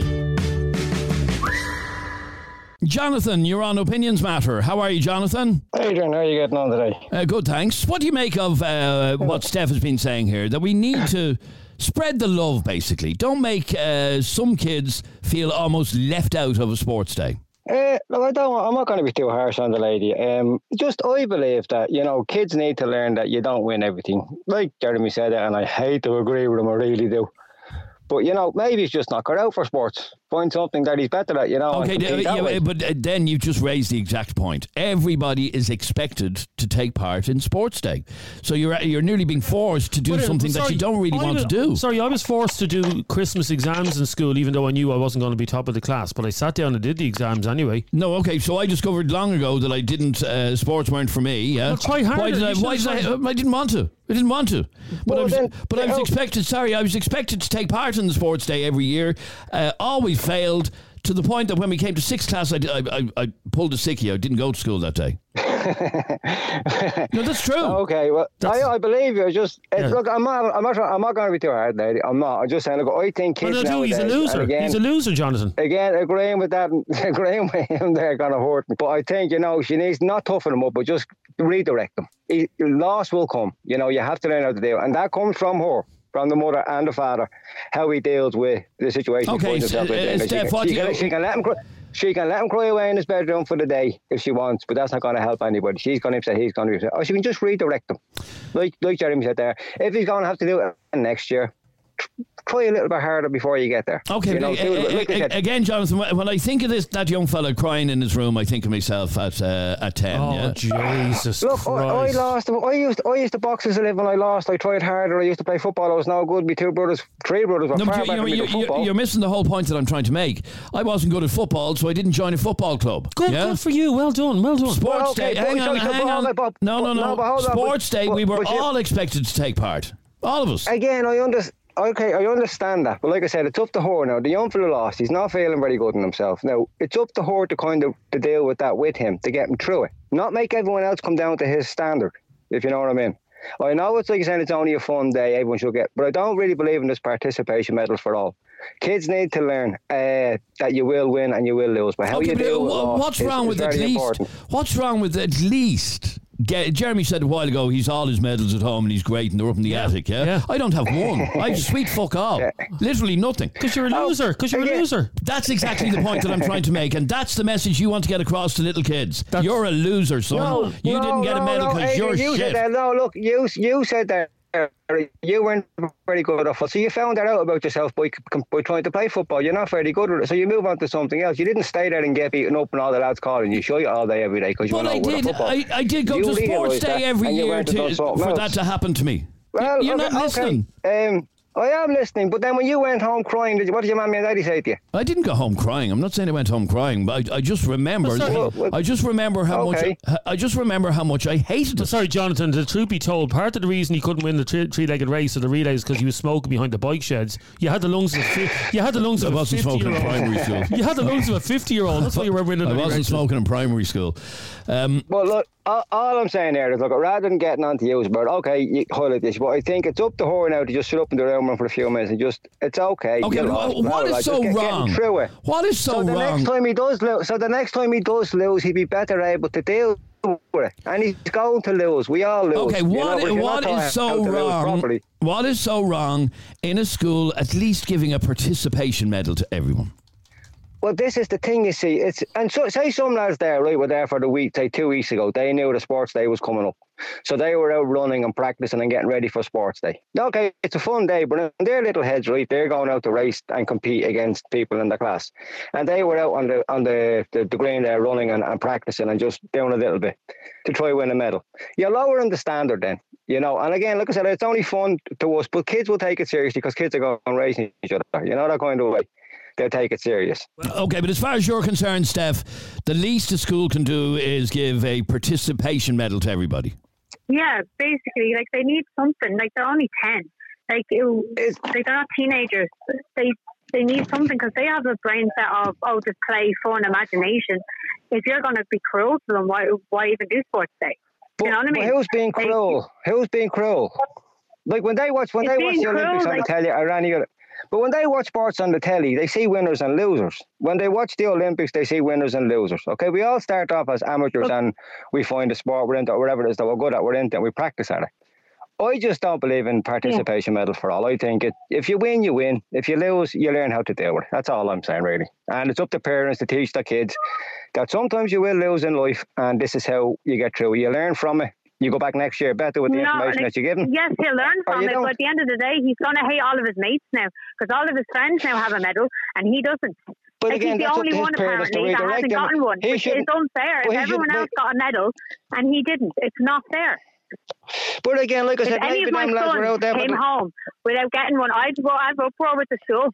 [SPEAKER 2] Jonathan, you're on Opinions Matter. How are you, Jonathan?
[SPEAKER 8] Adrian, how are you getting on today?
[SPEAKER 2] Uh, good, thanks. What do you make of uh, what Steph has been saying here? That we need to spread the love, basically. Don't make uh, some kids feel almost left out of a sports day.
[SPEAKER 8] Uh, look, I don't. I'm not going to be too harsh on the lady. Um, just I believe that, you know, kids need to learn that you don't win everything. Like Jeremy said it, and I hate to agree with him. I really do. But, you know, maybe he's just not got out for sports. Find something that he's better at, you know.
[SPEAKER 2] Okay, d- yeah, but then you just raised the exact point. Everybody is expected to take part in sports day. So you're you're nearly being forced to do but, something sorry, that you don't really I want
[SPEAKER 4] was,
[SPEAKER 2] to do.
[SPEAKER 4] Sorry, I was forced to do Christmas exams in school, even though I knew I wasn't going to be top of the class. But I sat down and did the exams anyway.
[SPEAKER 2] No, okay, so I discovered long ago that I didn't, uh, sports weren't for me. Yeah?
[SPEAKER 4] Well, try harder.
[SPEAKER 2] Why did I, why did I, I didn't want to. I didn't want to. But well, I was, then, but I was expected, sorry, I was expected to take part in the sports day every year. Uh, always failed, to the point that when we came to sixth class, I, I, I, I pulled a sickie. I didn't go to school that day. No, that's true.
[SPEAKER 8] Okay, well, I, I believe you. Just yeah. Look, I'm not, I'm not, I'm not going to be too hard, lady. I'm not. I'm just saying. Look, I think kids.
[SPEAKER 4] Well, no,
[SPEAKER 8] nowadays,
[SPEAKER 4] he's a loser. Again, he's a loser, Jonathan.
[SPEAKER 8] Again, agreeing with that, agreeing with him, they're going to hurt me. But I think, you know, she needs not toughen them up, but just redirect them. He, loss will come. You know, you have to learn how to deal, and that comes from her. From the mother and the father, how he deals with the situation.
[SPEAKER 2] Okay,
[SPEAKER 8] uh,
[SPEAKER 2] Steph,
[SPEAKER 8] she, can,
[SPEAKER 2] what
[SPEAKER 8] she,
[SPEAKER 2] you...
[SPEAKER 8] can, she can let him cry. She can let him cry away in his bedroom for the day if she wants, but that's not going to help anybody. She's going to upset. He's going to upset. Or she can just redirect him, like like Jeremy said there. If he's going to have to do it next year, try a little bit harder before you get there.
[SPEAKER 2] Okay, you know,
[SPEAKER 8] uh,
[SPEAKER 2] uh, like uh, again, Jonathan, when I think of this, that young fella crying in his room, I think of myself at uh, at ten.
[SPEAKER 4] Oh,
[SPEAKER 2] yeah?
[SPEAKER 4] Jesus
[SPEAKER 8] Look,
[SPEAKER 4] Christ.
[SPEAKER 8] I, I lost. I used I used to box as a living. I lost. I tried harder. I used to play football. I was no good. My two brothers, three brothers were
[SPEAKER 2] no,
[SPEAKER 8] far
[SPEAKER 2] you're,
[SPEAKER 8] better
[SPEAKER 2] you're,
[SPEAKER 8] than me at football.
[SPEAKER 2] You're missing the whole point that I'm trying to make. I wasn't good at football, so I didn't join a football club.
[SPEAKER 4] Good,
[SPEAKER 2] yeah?
[SPEAKER 4] good for you. Well done, well done.
[SPEAKER 2] Sports
[SPEAKER 8] well, okay,
[SPEAKER 2] day. Hang on, hang on. No, no, no. Sports day, we were all expected to take part. All of us.
[SPEAKER 8] Again, I understand. Okay, I understand that, but like I said, it's up to her now. The young fella lost. He's not feeling very good in himself. Now, it's up to her to kind of to deal with that with him, to get him through it. Not make everyone else come down to his standard, if you know what I mean. I know it's like you're saying it's only a fun day, everyone should get, but I don't really believe in this participation medals for all. Kids need to learn uh, that you will win and you will lose. But how
[SPEAKER 2] okay,
[SPEAKER 8] you do
[SPEAKER 2] uh, what's
[SPEAKER 8] it
[SPEAKER 2] wrong
[SPEAKER 8] is,
[SPEAKER 2] with
[SPEAKER 8] is
[SPEAKER 2] at least?
[SPEAKER 8] important.
[SPEAKER 2] What's wrong with at least? Get, Jeremy said a while ago he's all his medals at home and he's great and they're up in the yeah. attic. Yeah? yeah, I don't have one. I have sweet fuck all. Yeah. Literally nothing.
[SPEAKER 4] Because you're a loser. Because you're a loser.
[SPEAKER 2] That's exactly the point that I'm trying to make, and that's the message you want to get across to little kids. That's, you're a loser, son.
[SPEAKER 8] No,
[SPEAKER 2] you
[SPEAKER 8] no,
[SPEAKER 2] didn't get
[SPEAKER 8] no,
[SPEAKER 2] a medal because
[SPEAKER 8] no,
[SPEAKER 2] you're
[SPEAKER 8] you
[SPEAKER 2] shit.
[SPEAKER 8] Said that. No, look, you you said that. you weren't very good at football. So you found that out about yourself by, by trying to play football. You're not very good at it. So you move on to something else. You didn't stay there and get beaten up and all the lads calling you show you all day every day because you
[SPEAKER 2] Well,
[SPEAKER 8] were
[SPEAKER 2] I
[SPEAKER 8] not good
[SPEAKER 2] did.
[SPEAKER 8] at football.
[SPEAKER 2] I, I did go
[SPEAKER 8] You
[SPEAKER 2] to sports
[SPEAKER 8] realised
[SPEAKER 2] day
[SPEAKER 8] that,
[SPEAKER 2] every
[SPEAKER 8] and you
[SPEAKER 2] year
[SPEAKER 8] went and
[SPEAKER 2] to,
[SPEAKER 8] done something
[SPEAKER 2] for
[SPEAKER 8] else.
[SPEAKER 2] that to happen to me.
[SPEAKER 8] Well,
[SPEAKER 2] You're
[SPEAKER 8] okay,
[SPEAKER 2] not listening.
[SPEAKER 8] Okay. Um, I am listening, but then when you went home crying, did you, what did your mummy and daddy say to you?
[SPEAKER 2] I didn't go home crying. I'm not saying I went home crying, but I, I just remember.
[SPEAKER 4] Well,
[SPEAKER 8] sorry.
[SPEAKER 2] I just remember how
[SPEAKER 8] Okay.
[SPEAKER 2] much. I, I just remember how much I hated it.
[SPEAKER 4] Sorry, Jonathan, the truth be told, part of the reason he couldn't win the three- three-legged race or the relays because he was smoking behind the bike sheds. You had the lungs of a fi- you had the lungs
[SPEAKER 2] I
[SPEAKER 4] of a
[SPEAKER 2] wasn't smoking in
[SPEAKER 4] fifty-year-old.
[SPEAKER 2] primary school.
[SPEAKER 4] You had the lungs of a fifty-year-old. That's why you were winning.
[SPEAKER 2] I
[SPEAKER 4] the
[SPEAKER 2] wasn't
[SPEAKER 4] races.
[SPEAKER 2] smoking in primary school. Um,
[SPEAKER 8] Well, look, all, all I'm saying there is, look, rather than getting on to you about, okay, you highlight this, but I think it's up to her now to just sit up in the room for a few minutes and just, it's okay.
[SPEAKER 2] okay,
[SPEAKER 8] you
[SPEAKER 2] well,
[SPEAKER 8] lost,
[SPEAKER 2] what
[SPEAKER 8] blah,
[SPEAKER 2] is
[SPEAKER 8] blah,
[SPEAKER 2] so
[SPEAKER 8] just get,
[SPEAKER 2] wrong?
[SPEAKER 8] Getting through it.
[SPEAKER 2] What is so,
[SPEAKER 8] So the
[SPEAKER 2] wrong?
[SPEAKER 8] next time he does lose, so the next time he does lose, he'd be better able to deal with it, and he's going to lose. We all lose.
[SPEAKER 2] Okay,
[SPEAKER 8] you know,
[SPEAKER 2] what,
[SPEAKER 8] but you're
[SPEAKER 2] what
[SPEAKER 8] not taught
[SPEAKER 2] is so
[SPEAKER 8] how to lose
[SPEAKER 2] wrong?
[SPEAKER 8] properly.
[SPEAKER 2] What is so wrong in a school at least giving a participation medal to everyone?
[SPEAKER 8] Well, this is the thing, you see. It's and so say some lads there, right, were there for the week, say two weeks ago. They knew the sports day was coming up, so they were out running and practicing and getting ready for sports day. Okay, it's a fun day, but in their little heads, right, they're going out to race and compete against people in the class, and they were out on the on the the, the green there running and, and practicing and just doing a little bit to try win a medal. You're lowering the standard then, you know. And again, like I said, it's only fun to us, but kids will take it seriously because kids are going racing each other. You know that kind of way. They'll take it serious.
[SPEAKER 2] Okay, but as far as you're concerned, Steph, the least a school can do is give a participation medal to everybody.
[SPEAKER 6] Yeah, basically, like they need something. Like they're only ten. Like it, like, they're not teenagers. They they need something because they have a brain set of oh, just play, fun, imagination. If you're going to be cruel to them, why why even do sports day?
[SPEAKER 8] But,
[SPEAKER 6] you know what I mean?
[SPEAKER 8] But who's being cruel? Like, who's being cruel? Like when they watch when they watch the Olympics cruel, on like, the telly, I ran you. But when they watch sports on the telly, they see winners and losers. When they watch the Olympics, they see winners and losers. Okay, we all start off as amateurs and we find a sport we're into, or whatever it is that we're good at, we're into, and we practice at it. I just don't believe in participation yeah. medal for all. I think it, if you win, you win. If you lose, you learn how to deal with it. That's all I'm saying, really. And it's up to parents to teach their kids that sometimes you will lose in life, and this is how you get through. You learn from it. You go back next year better with the
[SPEAKER 6] no,
[SPEAKER 8] information
[SPEAKER 6] like,
[SPEAKER 8] that you give him.
[SPEAKER 6] Yes, he'll learn from it,
[SPEAKER 8] don't.
[SPEAKER 6] but at the end of the day, he's going to hate all of his mates now because all of his friends now have a medal and he doesn't.
[SPEAKER 8] But
[SPEAKER 6] like,
[SPEAKER 8] again,
[SPEAKER 6] he's the
[SPEAKER 8] that's
[SPEAKER 6] only
[SPEAKER 8] up to his
[SPEAKER 6] one
[SPEAKER 8] parents to
[SPEAKER 6] apparently that
[SPEAKER 8] redirect
[SPEAKER 6] hasn't
[SPEAKER 8] him.
[SPEAKER 6] gotten one,
[SPEAKER 8] He
[SPEAKER 6] which is unfair.
[SPEAKER 8] well,
[SPEAKER 6] if everyone
[SPEAKER 8] should,
[SPEAKER 6] else got a medal and he didn't, it's not fair.
[SPEAKER 8] But again, like I
[SPEAKER 6] if
[SPEAKER 8] said,
[SPEAKER 6] any
[SPEAKER 8] maybe
[SPEAKER 6] of my
[SPEAKER 8] them lads were out
[SPEAKER 6] sons
[SPEAKER 8] there.
[SPEAKER 6] came
[SPEAKER 8] but
[SPEAKER 6] home without getting one, I'd go, I'd go uproar with the school.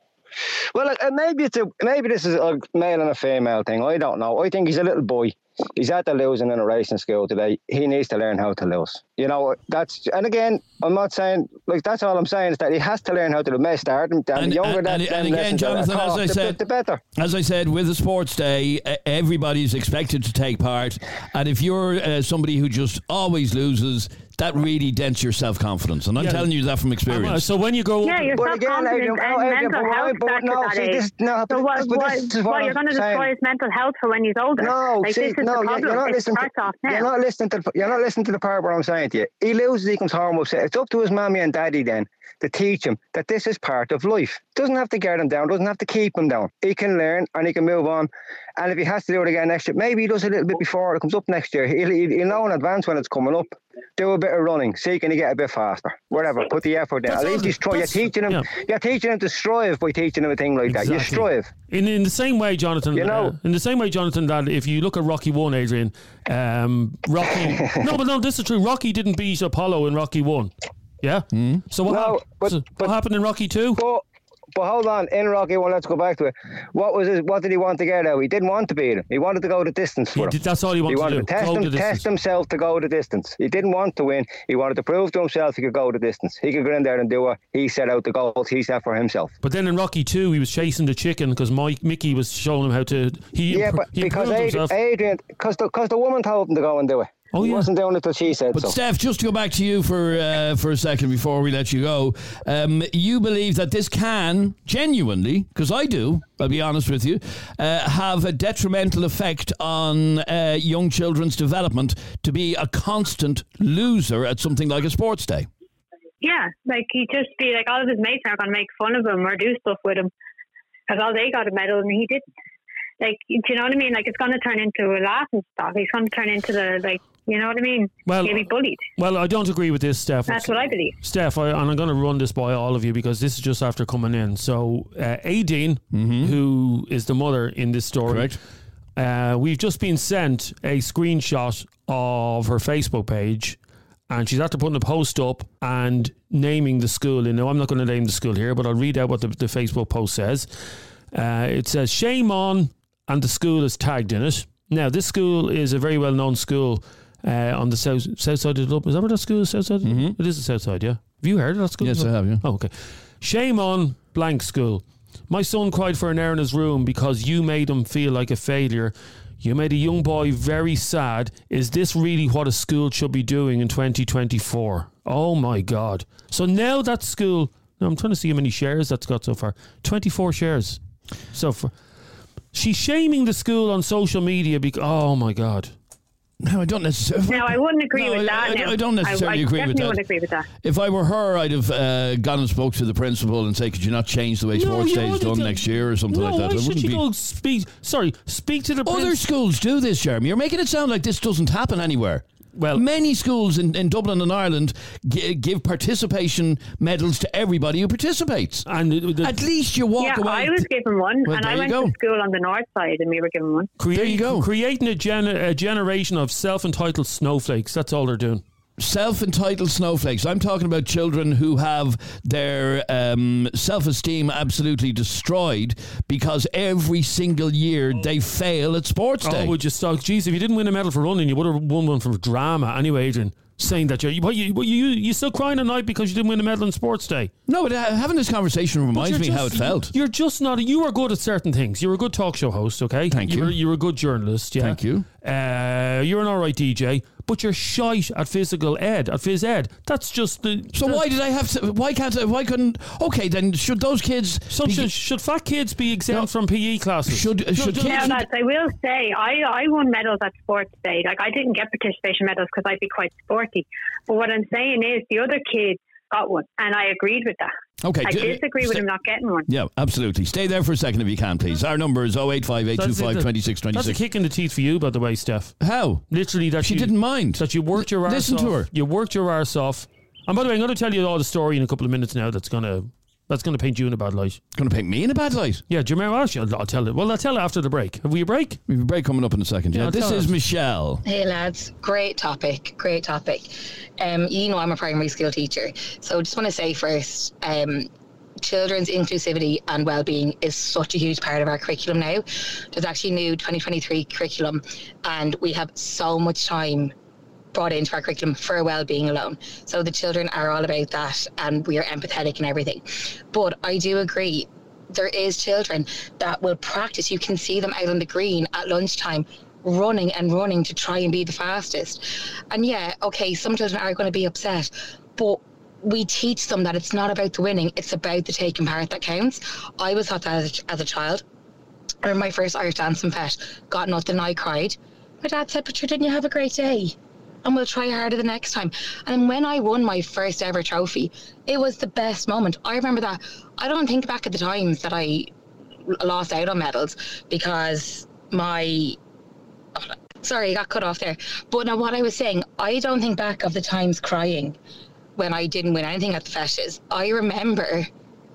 [SPEAKER 8] Well, uh, maybe it's a maybe this is a male and a female thing. I don't know. I think he's a little boy. He's at the losing in a racing school today. He needs to learn how to lose. You know, that's and again, I'm not saying like that's all I'm saying is that he has to learn how to lose. Start and, and the younger
[SPEAKER 2] and,
[SPEAKER 8] that
[SPEAKER 2] and, and again, Jonathan, as I
[SPEAKER 8] the,
[SPEAKER 2] said,
[SPEAKER 8] the better.
[SPEAKER 2] As I said, with the sports day, everybody's expected to take part, and if you're uh, somebody who just always loses, that really dents your self-confidence, and I'm
[SPEAKER 4] yeah.
[SPEAKER 2] telling you that from experience.
[SPEAKER 4] Uh, so when you go,
[SPEAKER 6] yeah, your self-confidence and mental health starts
[SPEAKER 8] no,
[SPEAKER 6] at that
[SPEAKER 8] see,
[SPEAKER 6] age.
[SPEAKER 8] this, no,
[SPEAKER 6] so what,
[SPEAKER 8] but
[SPEAKER 6] what,
[SPEAKER 8] this is
[SPEAKER 6] what
[SPEAKER 8] what
[SPEAKER 6] you're going to
[SPEAKER 8] saying.
[SPEAKER 6] destroy his mental health for when he's older.
[SPEAKER 8] No,
[SPEAKER 6] like,
[SPEAKER 8] see,
[SPEAKER 6] this is
[SPEAKER 8] no,
[SPEAKER 6] the problem.
[SPEAKER 8] you're not
[SPEAKER 6] it
[SPEAKER 8] listening.
[SPEAKER 6] starts
[SPEAKER 8] To,
[SPEAKER 6] off now.
[SPEAKER 8] you're not listening to. The, you're not listening to the part where I'm saying to you. He loses, he comes home upset. It's up to his mommy and daddy then to teach him that this is part of life. Doesn't have to get him down. Doesn't have to keep him down. He can learn and he can move on. And if he has to do it again next year, maybe he does a little bit before it comes up next year. He'll, he'll know in advance when it's coming up. Do a bit of running. See, can he get a bit faster? Whatever. Put the effort in. At least he's trying. You're teaching him. Yeah. You're teaching him to strive by teaching him a thing like exactly. that. You strive.
[SPEAKER 4] In in the same way, Jonathan. You know, uh, in the same way, Jonathan. That if you look at Rocky One, Adrian, um, Rocky. no, but no, this is true. Rocky didn't beat Apollo in Rocky One. Yeah. Mm. So what?
[SPEAKER 8] No,
[SPEAKER 4] happened,
[SPEAKER 8] but,
[SPEAKER 4] so
[SPEAKER 8] but,
[SPEAKER 4] what happened in Rocky Two?
[SPEAKER 8] But, But hold on, in Rocky One, let's go back to it. What was his, what did he want to get out? He didn't want to beat him. He wanted to go the distance for him.
[SPEAKER 4] Did, that's all he wanted,
[SPEAKER 8] he wanted
[SPEAKER 4] to,
[SPEAKER 8] to,
[SPEAKER 4] do.
[SPEAKER 8] test, him, test himself to go the distance. He didn't want to win. He wanted to prove to himself he could go the distance. He could go in there and do what he set out the goals he set for himself.
[SPEAKER 4] But then in Rocky Two, he was chasing the chicken because Mike Mickey was showing him how to. He
[SPEAKER 8] yeah,
[SPEAKER 4] imp-
[SPEAKER 8] but
[SPEAKER 4] he
[SPEAKER 8] because
[SPEAKER 4] Adrian,
[SPEAKER 8] Adrian, because the, cause the woman told him to go and do it.
[SPEAKER 4] Oh,
[SPEAKER 8] he
[SPEAKER 4] yeah.
[SPEAKER 8] wasn't doing it till she said
[SPEAKER 2] but
[SPEAKER 8] so.
[SPEAKER 2] But Steph, just to go back to you for uh, for a second before we let you go, um, you believe that this can genuinely, because I do, I'll be honest with you, uh, have a detrimental effect on uh, young children's development to be a constant loser at something like a sports day.
[SPEAKER 6] Yeah, like he just be like all of his mates are going to make fun of him or do stuff with him because all they got a medal and he didn't. Like, do you know what I mean? Like, it's going to turn into a laughing stock. He's going to turn into the, like, You know what I mean?
[SPEAKER 4] Well,
[SPEAKER 6] He'll be bullied.
[SPEAKER 4] Well, I don't agree with this, Steph.
[SPEAKER 6] That's what I believe.
[SPEAKER 4] Steph, I, and I'm going to run this by all of you because this is just after coming in. So, uh, Aideen, mm-hmm. who is the mother in this story,
[SPEAKER 2] correct.
[SPEAKER 4] Uh, we've just been sent a screenshot of her Facebook page, and she's after putting a post up and naming the school. You know, I'm not going to name the school here, but I'll read out what the, the Facebook post says. Uh, it says, "Shame on," and the school is tagged in it. Now, this school is a very well-known school uh, on the south south side of Dublin. Is that where that school is? South side? Mm-hmm. It is the south side, yeah. Have you heard of that school?
[SPEAKER 2] Yes, I have, yeah.
[SPEAKER 4] Oh, okay. "Shame on blank school. My son cried for an hour in his room because you made him feel like a failure. You made a young boy very sad. Is this really what a school should be doing in twenty twenty-four? Oh my God." So now that school, now I'm trying to see how many shares that's got so far. twenty-four shares. So for, she's shaming the school on social media because, oh my God.
[SPEAKER 2] No, I don't necessarily.
[SPEAKER 6] No, I wouldn't agree
[SPEAKER 2] no,
[SPEAKER 6] with that.
[SPEAKER 2] I, I,
[SPEAKER 6] no.
[SPEAKER 2] I don't necessarily
[SPEAKER 6] I, I
[SPEAKER 2] agree with that.
[SPEAKER 6] definitely wouldn't agree with that.
[SPEAKER 2] If I were her, I'd have uh, gone and spoke to the principal and say, "Could you not change the way
[SPEAKER 4] No,
[SPEAKER 2] sports
[SPEAKER 4] you
[SPEAKER 2] day is
[SPEAKER 4] wouldn't
[SPEAKER 2] done
[SPEAKER 4] do-
[SPEAKER 2] next year or something
[SPEAKER 4] No,
[SPEAKER 2] like that?"
[SPEAKER 4] why
[SPEAKER 2] It
[SPEAKER 4] should
[SPEAKER 2] wouldn't
[SPEAKER 4] you
[SPEAKER 2] be-
[SPEAKER 4] go speak? Sorry, speak to the
[SPEAKER 2] Other
[SPEAKER 4] principal.
[SPEAKER 2] schools do this, Jeremy. You're making it sound like this doesn't happen anywhere.
[SPEAKER 4] Well,
[SPEAKER 2] many schools in, in Dublin and Ireland g- give participation medals to everybody who participates.
[SPEAKER 4] And the, the,
[SPEAKER 2] at least you walk
[SPEAKER 6] yeah,
[SPEAKER 2] away.
[SPEAKER 6] I was given one,
[SPEAKER 2] Well,
[SPEAKER 6] and
[SPEAKER 2] there
[SPEAKER 6] I
[SPEAKER 2] you
[SPEAKER 6] went
[SPEAKER 2] go.
[SPEAKER 6] to school on the north side, and we were given one.
[SPEAKER 4] Create,
[SPEAKER 2] There you go.
[SPEAKER 4] Creating a, gen- a generation of self-entitled snowflakes. That's all they're doing.
[SPEAKER 2] Self-entitled snowflakes. I'm talking about children who have their um, self-esteem absolutely destroyed because every single year they fail at sports day.
[SPEAKER 4] Oh, would you stop? Jeez, if you didn't win a medal for running, you would have won one for drama. Anyway, Adrian, saying that you're, what, you, what, you, you still crying at night because you didn't win a medal in sports day.
[SPEAKER 2] No, but uh, having this conversation reminds me
[SPEAKER 4] just,
[SPEAKER 2] how it felt.
[SPEAKER 4] You're just not. You are good at certain things. You're a good talk show host. Okay,
[SPEAKER 2] Thank you.
[SPEAKER 4] You're, you're a good journalist. Yeah.
[SPEAKER 2] Thank you.
[SPEAKER 4] Uh, you're an all right D J, but you're shite at physical ed, at phys ed. That's just the.
[SPEAKER 2] So why did I have to? Why can't I? Why couldn't? Okay, then should those kids?
[SPEAKER 4] So
[SPEAKER 2] be,
[SPEAKER 4] should, should fat kids be exempt
[SPEAKER 2] No.
[SPEAKER 4] from P E classes?
[SPEAKER 2] Should
[SPEAKER 4] No,
[SPEAKER 2] should
[SPEAKER 4] just-
[SPEAKER 2] kids?
[SPEAKER 6] Now, lads, I will say, I, I won medals at sports day. Like, I didn't get participation medals because I'd be quite sporty. But what I'm saying is, the other kids got one, and I agreed with that.
[SPEAKER 2] Okay,
[SPEAKER 6] I
[SPEAKER 2] d-
[SPEAKER 6] disagree with
[SPEAKER 2] sta-
[SPEAKER 6] him not getting one.
[SPEAKER 2] Yeah, absolutely. Stay there for a second if you can, please. Our number is oh eight five eight two five two six two
[SPEAKER 4] That's a
[SPEAKER 2] six.
[SPEAKER 4] kick in the teeth for you, by the way, Steph.
[SPEAKER 2] How?
[SPEAKER 4] Literally, that
[SPEAKER 2] She
[SPEAKER 4] you,
[SPEAKER 2] didn't mind.
[SPEAKER 4] that you worked your arse
[SPEAKER 2] Listen
[SPEAKER 4] off.
[SPEAKER 2] to her.
[SPEAKER 4] You worked your arse off. And by the way, I'm going to tell you all the story in a couple of minutes now. That's going to that's going to paint you in a bad light.
[SPEAKER 2] Going to paint me in a bad light.
[SPEAKER 4] Yeah, do you remember? Actually, I'll, I'll tell it. Well, I'll tell it after the break. Have we a break?
[SPEAKER 2] We have a break coming up in a second.
[SPEAKER 4] Yeah,
[SPEAKER 2] Yeah,
[SPEAKER 4] I'll
[SPEAKER 2] this
[SPEAKER 4] tell
[SPEAKER 2] is
[SPEAKER 4] us.
[SPEAKER 2] Michelle.
[SPEAKER 9] Hey lads, great topic, great topic. Um, you know I'm a primary school teacher, so just want to say first, um, children's inclusivity and well-being is such a huge part of our curriculum now. There's actually new twenty twenty-three curriculum, and we have so much time brought into our curriculum for well-being alone. So the children are all about that, and we are empathetic and everything. But I do agree, there is children that will practice. You can see them out on the green at lunchtime running and running to try and be the fastest. And yeah, okay, some children are going to be upset, but we teach them that it's not about the winning, it's about the taking part that counts. I was taught that as a, as a child. I remember my first Irish dancing fet, got nothing, I cried. My dad said, "But didn't you have a great day? And we'll try harder the next time." And when I won my first ever trophy, it was the best moment. I remember that. I don't think back at the times that I lost out on medals because my... Oh, sorry, I got cut off there. But now what I was saying, I don't think back of the times crying when I didn't win anything at the festivals. I remember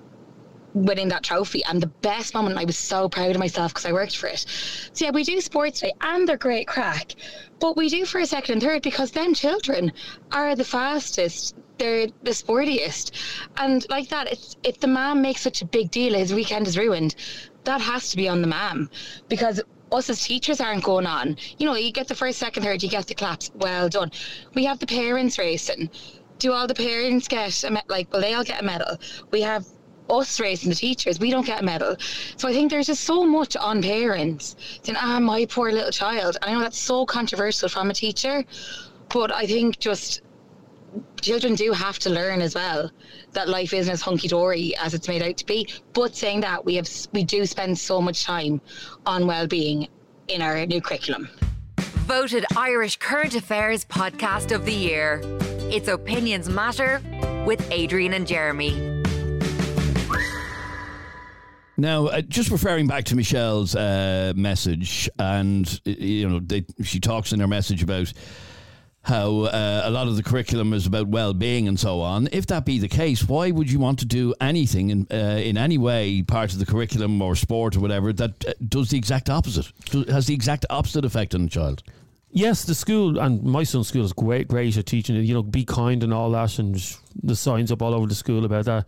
[SPEAKER 9] winning that trophy, and the best moment, I was so proud of myself because I worked for it. So yeah, we do sports day and they're great crack, but we do for a second and third because then children are the fastest, they're the sportiest, and like that, it's, if the man makes such a big deal his weekend is ruined, that has to be on the man, because us as teachers aren't going on. You know, you get the first, second, third, you get the claps, well done. We have the parents racing. Do all the parents get a me- like, well, they all get a medal. We have us racing the teachers, we don't get a medal. So I think there's just so much on parents saying, ah, my poor little child. And I know that's so controversial from a teacher, but I think just children do have to learn as well that life isn't as hunky-dory as it's made out to be. But saying that, we have we do spend so much time on well-being in our new curriculum.
[SPEAKER 1] Voted Irish Current Affairs Podcast of the Year. It's Opinions Matter with Adrian and Jeremy.
[SPEAKER 2] Now, uh, just referring back to Michelle's uh, message, and uh, you know, they, she talks in her message about how uh, a lot of the curriculum is about well-being and so on. If that be the case, why would you want to do anything in, uh, in any way, part of the curriculum or sport or whatever, that uh, does the exact opposite, has the exact opposite effect on the child?
[SPEAKER 4] Yes, the school, and my son's school is great, great at teaching, you know, be kind and all that, and the signs up all over the school about that.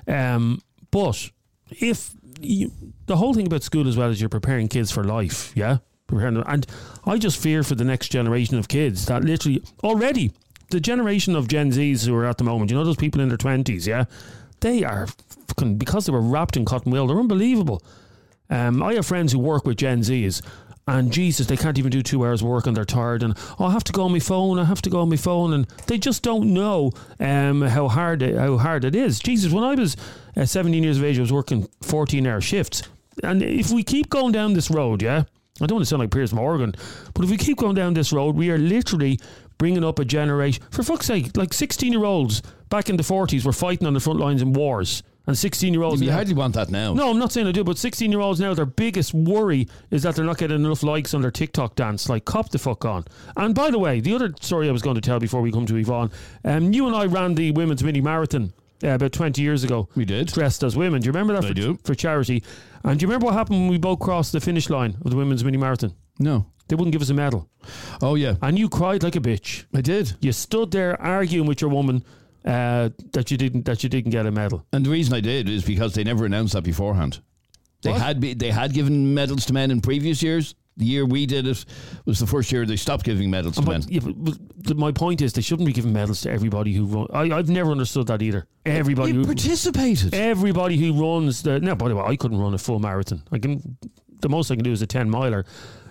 [SPEAKER 4] Um, but if you, the whole thing about school as well is you're preparing kids for life, yeah? Preparing them, and I just fear for the next generation of kids that literally, already, the generation of Gen Zs who are at the moment, you know, those people in their twenties, yeah? They are, fucking, because they were wrapped in cotton wool, they're unbelievable. Um, I have friends who work with Gen Zs, and Jesus, they can't even do two hours work and they're tired, and oh, I have to go on my phone, I have to go on my phone, and they just don't know um, how hard it, how hard it is. Jesus, when I was uh, seventeen years of age, I was working fourteen hour shifts, and if we keep going down this road, yeah, I don't want to sound like Piers Morgan, but if we keep going down this road, we are literally bringing up a generation, for fuck's sake, like sixteen year olds back in the forties were fighting on the front lines in wars. And sixteen year olds.
[SPEAKER 2] You hardly want that now.
[SPEAKER 4] No, I'm not saying I do, but sixteen year olds now, their biggest worry is that they're not getting enough likes on their TikTok dance. Like, cop the fuck on. And by the way, the other story I was going to tell before we come to Yvonne, um, you and I ran the women's mini marathon uh, about twenty years ago.
[SPEAKER 2] We did.
[SPEAKER 4] Dressed as women. Do you remember that?
[SPEAKER 2] I
[SPEAKER 4] for,
[SPEAKER 2] do.
[SPEAKER 4] For charity. And do you remember what happened when we both crossed the finish line of the women's mini marathon?
[SPEAKER 2] No.
[SPEAKER 4] They wouldn't give us a medal.
[SPEAKER 2] Oh, yeah.
[SPEAKER 4] And you cried like a bitch.
[SPEAKER 2] I did.
[SPEAKER 4] You stood there arguing with your woman Uh, that you didn't that you didn't get a medal.
[SPEAKER 2] And the reason I did is because they never announced that beforehand. They
[SPEAKER 4] What?
[SPEAKER 2] had be, they had given medals to men in previous years. The year we did it was the first year they stopped giving medals to
[SPEAKER 4] But,
[SPEAKER 2] men.
[SPEAKER 4] yeah, but, but the- my point is, they shouldn't be giving medals to everybody who runs. I, I've never understood that either. Everybody
[SPEAKER 2] You
[SPEAKER 4] who
[SPEAKER 2] participated.
[SPEAKER 4] everybody who runs the. No, by the way, I couldn't run a full marathon. I can. The most I can do is a ten miler.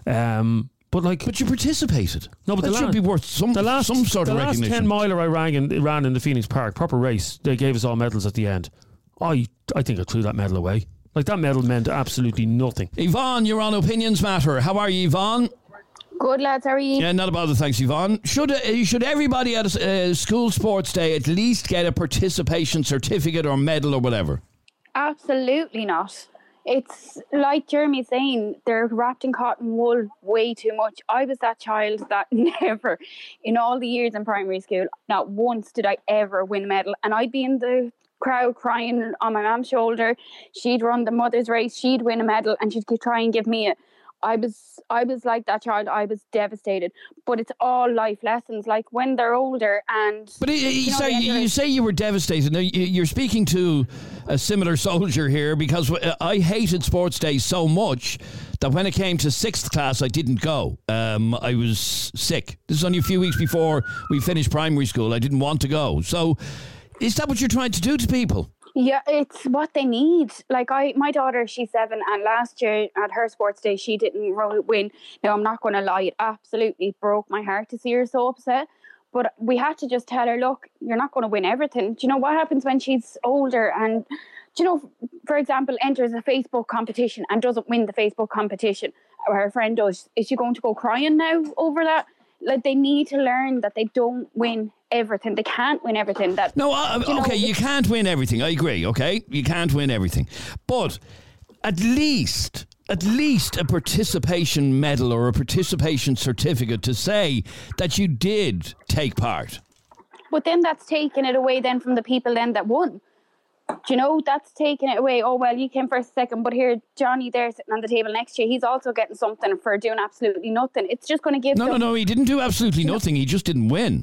[SPEAKER 4] Um, but like,
[SPEAKER 2] But you participated.
[SPEAKER 4] No, but
[SPEAKER 2] that
[SPEAKER 4] the
[SPEAKER 2] should
[SPEAKER 4] la-
[SPEAKER 2] be worth some
[SPEAKER 4] the last
[SPEAKER 2] some sort
[SPEAKER 4] the
[SPEAKER 2] of
[SPEAKER 4] last
[SPEAKER 2] recognition.
[SPEAKER 4] ten miler I ran in ran in the Phoenix Park, proper race. They gave us all medals at the end. I I think I threw that medal away. Like, that medal meant absolutely nothing.
[SPEAKER 2] Yvonne, you're on Opinions Matter. How are you, Yvonne?
[SPEAKER 6] Good lads, how are you?
[SPEAKER 2] Yeah, not a bother, thanks, Yvonne. Should uh, should everybody at a uh, school sports day at least get a participation certificate or medal or whatever?
[SPEAKER 10] Absolutely not. It's like Jeremy's saying, they're wrapped in cotton wool way too much. I was that child that never, in all the years in primary school, not once did I ever win a medal. And I'd be in the crowd crying on my mum's shoulder. She'd run the mother's race, she'd win a medal, and she'd try and give me it. I was I was like that child. I was devastated. But it's all life lessons. Like, when they're older and...
[SPEAKER 2] But uh, you,
[SPEAKER 10] you know,
[SPEAKER 2] say,
[SPEAKER 10] they
[SPEAKER 2] you,
[SPEAKER 10] enter-
[SPEAKER 2] you say you were devastated. Now, you- you're speaking to a similar soldier here, because uh, I hated sports days so much that when it came to sixth class, I didn't go. Um, I was sick. This is only a few weeks before we finished primary school. I didn't want to go. So is that what you're trying to do to people?
[SPEAKER 10] Yeah, it's what they need. Like, I, my daughter, she's seven, and last year at her sports day, she didn't ro- win. Now, I'm not going to lie, it absolutely broke my heart to see her so upset. But we had to just tell her, look, you're not going to win everything. Do you know what happens when she's older and, do you know, for example, enters a Facebook competition and doesn't win the Facebook competition, or her friend does? Is she going to go crying now over that? Like, they need to learn that they don't win everything. They can't win everything. That
[SPEAKER 2] No, uh,
[SPEAKER 10] you know,
[SPEAKER 2] okay, you can't win everything. I agree, okay? You can't win everything. But at least, at least a participation medal or a participation certificate to say that you did take part.
[SPEAKER 10] But then that's taking it away then from the people then that won. Do you know, that's taking it away. Oh, well, you came first, second, but here, Johnny there sitting on the table next to you, he's also getting something for doing absolutely nothing. It's just going to give
[SPEAKER 2] No,
[SPEAKER 10] them,
[SPEAKER 2] no, no, he didn't do absolutely nothing. He just didn't win.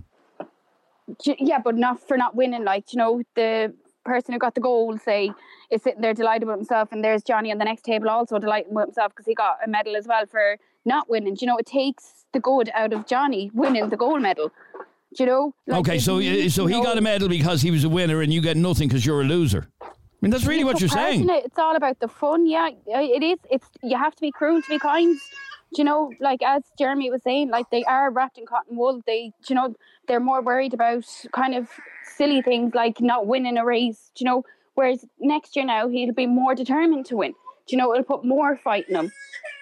[SPEAKER 10] Yeah, but not for not winning. Like, you know, the person who got the goal, say, is sitting there delighted with himself, and there's Johnny on the next table also delighted with himself because he got a medal as well for not winning. Do you know, it takes the good out of Johnny winning the gold medal. Do you know? Like,
[SPEAKER 2] Okay,
[SPEAKER 10] if
[SPEAKER 2] so
[SPEAKER 10] you
[SPEAKER 2] so he
[SPEAKER 10] know-
[SPEAKER 2] got a medal because he was a winner and you get nothing because you're a loser. I mean, that's really
[SPEAKER 10] You
[SPEAKER 2] what
[SPEAKER 10] took
[SPEAKER 2] you're
[SPEAKER 10] part
[SPEAKER 2] saying.
[SPEAKER 10] in it. It's all about the fun. Yeah, it is. It's you have to be cruel to be kind. Do you know, like as Jeremy was saying, like they are wrapped in cotton wool. They, do you know, they're more worried about kind of silly things like not winning a race. Do you know, whereas next year now he'll be more determined to win. Do you know, it'll put more fight in him.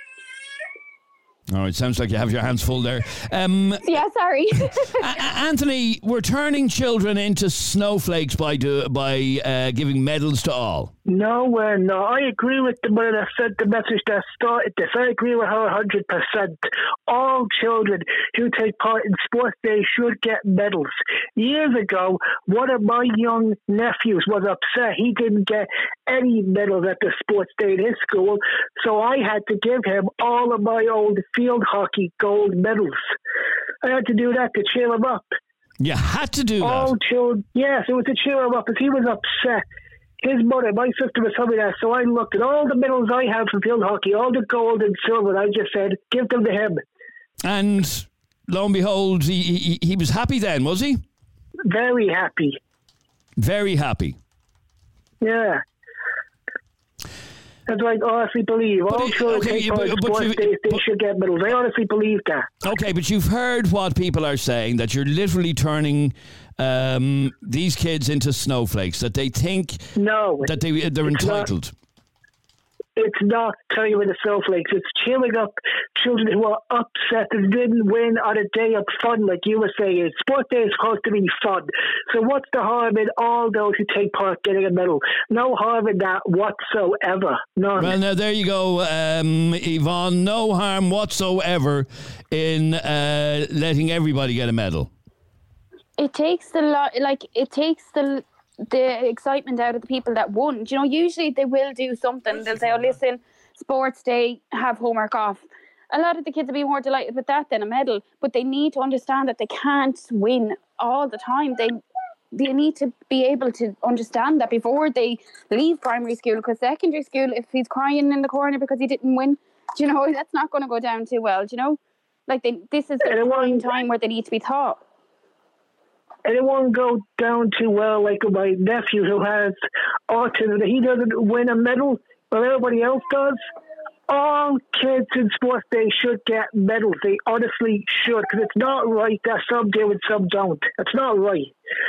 [SPEAKER 2] All right, sounds like you have your hands full there. Um,
[SPEAKER 10] Yeah, sorry.
[SPEAKER 2] A- A- Anthony, we're turning children into snowflakes by do, by uh, giving medals to all.
[SPEAKER 11] No, uh, no, I agree with the mother that sent the message that started this. I agree with her one hundred percent. All children who take part in sports day should get medals. Years ago, one of my young nephews was upset he didn't get any medals at the sports day in his school, so I had to give him all of my old field hockey gold medals. I had to do that to cheer him up.
[SPEAKER 2] You had to do
[SPEAKER 11] all
[SPEAKER 2] that?
[SPEAKER 11] Children, yes, it was to cheer him up because he was upset. His mother, my sister was telling me that, so I looked at all the medals I have from field hockey, all the gold and silver, and I just said, give them to him.
[SPEAKER 2] And lo and behold, he, he, he was happy then, was he?
[SPEAKER 11] Very happy.
[SPEAKER 2] Very happy.
[SPEAKER 11] Yeah. That's what I honestly believe.
[SPEAKER 2] But
[SPEAKER 11] all
[SPEAKER 2] it,
[SPEAKER 11] children
[SPEAKER 2] okay,
[SPEAKER 11] take part in
[SPEAKER 2] but,
[SPEAKER 11] sports
[SPEAKER 2] you,
[SPEAKER 11] days, they
[SPEAKER 2] but,
[SPEAKER 11] should get medals. I honestly believe that.
[SPEAKER 2] Okay, but you've heard what people are saying, that you're literally turning um, these kids into snowflakes, that they think
[SPEAKER 11] no,
[SPEAKER 2] that they, they're entitled.
[SPEAKER 11] Not, it's not turning them into snowflakes. It's cheering up children who are upset and didn't win on a day of fun, like you were saying. Sport day is supposed to be fun. So what's the harm in all those who take part getting a medal? No harm in that whatsoever. None.
[SPEAKER 2] Well, now there you go, um, Yvonne. No harm whatsoever in uh, letting everybody get a medal.
[SPEAKER 10] It takes the lot, like it takes the the excitement out of the people that won. Do you know, usually they will do something. They'll say, "Oh, listen, sports day, have homework off." A lot of the kids will be more delighted with that than a medal, but they need to understand that they can't win all the time. They they need to be able to understand that before they leave primary school, because secondary school, if he's crying in the corner because he didn't win, do you know, that's not going to go down too well. Do you know, like they, this is the prime time where they need to be taught.
[SPEAKER 11] And it won't go down too well like my nephew who has autism. He doesn't win a medal, but everybody else does. All kids in sports day should get medals. They honestly should, because it's not right that some do and some don't. It's not right.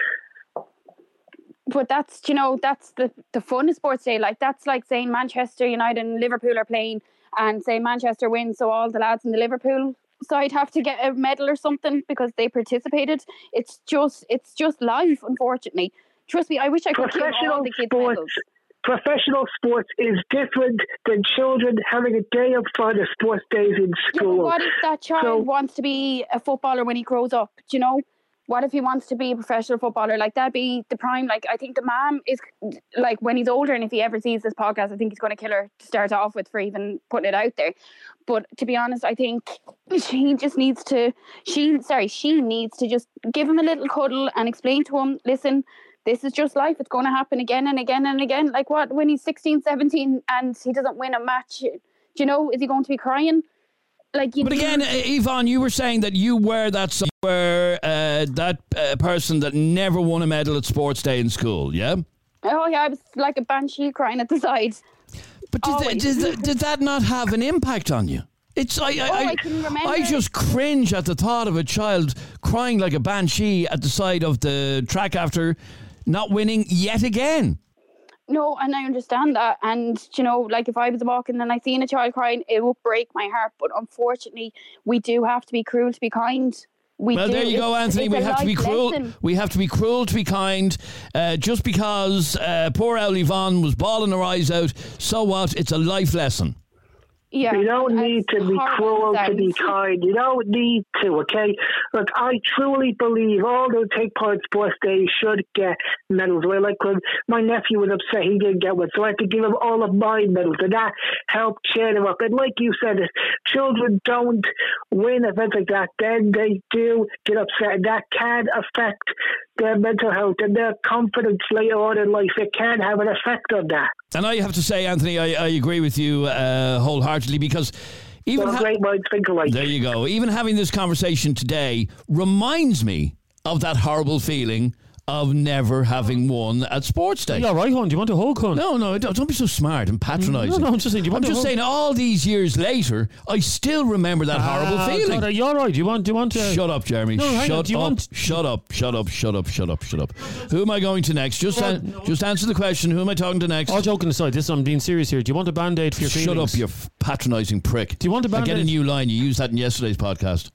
[SPEAKER 10] But that's, you know, that's the, the fun of sports day. Like, that's like saying Manchester United and Liverpool are playing and say Manchester wins, so all the lads in the Liverpool side have to get a medal or something because they participated. It's just it's just life, unfortunately. Trust me, I wish I could give all the kids
[SPEAKER 11] sports,
[SPEAKER 10] medals.
[SPEAKER 11] Professional sports is different than children having a day of fun of sports days in school.
[SPEAKER 10] Yeah, but what if that child
[SPEAKER 11] so,
[SPEAKER 10] wants to be a footballer when he grows up? Do you know? What if he wants to be a professional footballer? Like, that'd be the prime. Like, I think the mom is, like, when he's older and if he ever sees this podcast, I think he's going to kill her to start off with for even putting it out there. But to be honest, I think she just needs to, she, sorry, she needs to just give him a little cuddle and explain to him, listen, this is just life. It's going to happen again and again and again. Like, what, when he's sixteen, seventeen and he doesn't win a match, do you know, is he going to be crying? Like, you
[SPEAKER 2] but again, uh, Yvonne, you were saying that you were that you were uh, that uh, person that never won a medal at sports day in school, yeah?
[SPEAKER 10] Oh yeah, I was like a banshee crying at the side.
[SPEAKER 2] But did, th- did, th- did that not have an impact on you? It's I I,
[SPEAKER 10] oh, I,
[SPEAKER 2] I,
[SPEAKER 10] can remember.
[SPEAKER 2] I just cringe at the thought of a child crying like a banshee at the side of the track after not winning yet again.
[SPEAKER 10] No, and I understand that. And, you know, like if I was walking and I seen a child crying, it would break my heart. But unfortunately, we do have to be cruel to be kind. We
[SPEAKER 2] well,
[SPEAKER 10] do.
[SPEAKER 2] there you go,
[SPEAKER 10] it's,
[SPEAKER 2] Anthony.
[SPEAKER 10] It's
[SPEAKER 2] we have to be cruel.
[SPEAKER 10] Lesson.
[SPEAKER 2] We have to be cruel to be kind. Uh, just because uh, poor old Yvonne was bawling her eyes out, so what? It's a life lesson.
[SPEAKER 10] Yeah,
[SPEAKER 11] you don't need to be cruel to be kind. You don't need to, okay? Look, I truly believe all those take part in sports days should get medals. Well, like when my nephew was upset, he didn't get one, so I had to give him all of my medals, and that helped cheer him up. And like you said, if children don't win events like that, then they do get upset, and that can affect their mental health and their confidence later on in life. It can have an effect on that.
[SPEAKER 2] And I have to say, Anthony, I, I agree with you uh, wholeheartedly, because even
[SPEAKER 11] well, great minds think alike.
[SPEAKER 2] There you go. Even having this conversation today reminds me of that horrible feeling of never having won at sports day.
[SPEAKER 4] Yeah, right, hon. Do you want a hug, hon?
[SPEAKER 2] No, no, don't, don't be so smart and patronising.
[SPEAKER 4] No, no, I'm just saying. Do you want
[SPEAKER 2] I'm
[SPEAKER 4] a
[SPEAKER 2] just
[SPEAKER 4] hug?
[SPEAKER 2] saying, all these years later, I still remember that
[SPEAKER 4] Ah,
[SPEAKER 2] horrible feeling.
[SPEAKER 4] God, you're right. Do you want? Do you want to?
[SPEAKER 2] Shut up, Jeremy.
[SPEAKER 4] No, hang
[SPEAKER 2] shut
[SPEAKER 4] on. Do you
[SPEAKER 2] up.
[SPEAKER 4] want?
[SPEAKER 2] Shut up. Shut up. Shut up. Shut up. Shut up. Who am I going to next? Just,
[SPEAKER 4] Well,
[SPEAKER 2] an-
[SPEAKER 4] no.
[SPEAKER 2] just answer the question. Who am I talking to next?
[SPEAKER 4] All joking aside, this I'm being serious here. Do you want a band-aid for your
[SPEAKER 2] Shut
[SPEAKER 4] feelings?
[SPEAKER 2] up, you f- patronising prick.
[SPEAKER 4] Do you want a
[SPEAKER 2] I get a
[SPEAKER 4] Band-Aid?
[SPEAKER 2] new line. You used that in yesterday's podcast.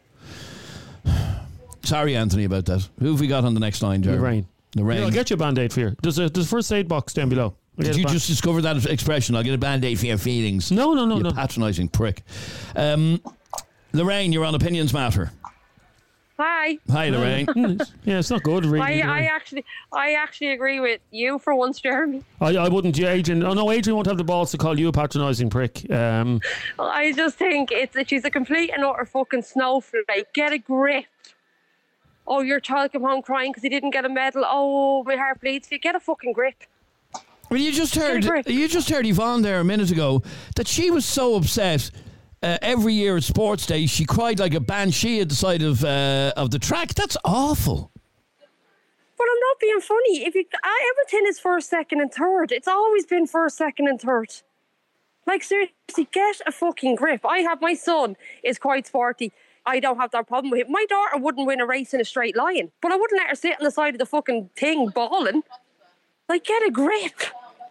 [SPEAKER 2] Sorry, Anthony, about that. Who have we got on the next line, Jeremy?
[SPEAKER 4] Lorraine.
[SPEAKER 2] Lorraine.
[SPEAKER 4] Here, I'll get you a band-aid for you. There's a, there's a first aid box down below.
[SPEAKER 2] Did you just discover that expression? I'll get a band-aid for your feelings.
[SPEAKER 4] No, no, no,
[SPEAKER 2] you
[SPEAKER 4] no.
[SPEAKER 2] patronising prick. Um, Lorraine, you're on Opinions Matter.
[SPEAKER 12] Hi.
[SPEAKER 2] Hi, Lorraine.
[SPEAKER 4] Yeah, it's not good, really.
[SPEAKER 12] I, I actually, I actually agree with you for once, Jeremy.
[SPEAKER 4] I, I wouldn't, yeah, Adrian. Oh no, Adrian won't have the balls to call you a patronising prick. Um,
[SPEAKER 12] I just think it's she's a complete and utter fucking snowflake. Get a grip. Oh, your child came home crying because he didn't get a medal. Oh, my heart bleeds for you. Get a fucking grip.
[SPEAKER 2] Well, you just heard, you just heard Yvonne there a minute ago that she was so upset. Uh, every year at Sports Day, she cried like a banshee at the side of uh, of the track. That's awful.
[SPEAKER 12] But I'm not being funny. If you, everything is first, second, and third. It's always been first, second, and third. Like seriously, get a fucking grip. I have my son is quite sporty. I don't have that problem with him. My daughter wouldn't win a race in a straight line, but I wouldn't let her sit on the side of the fucking thing bawling. Like, get a grip.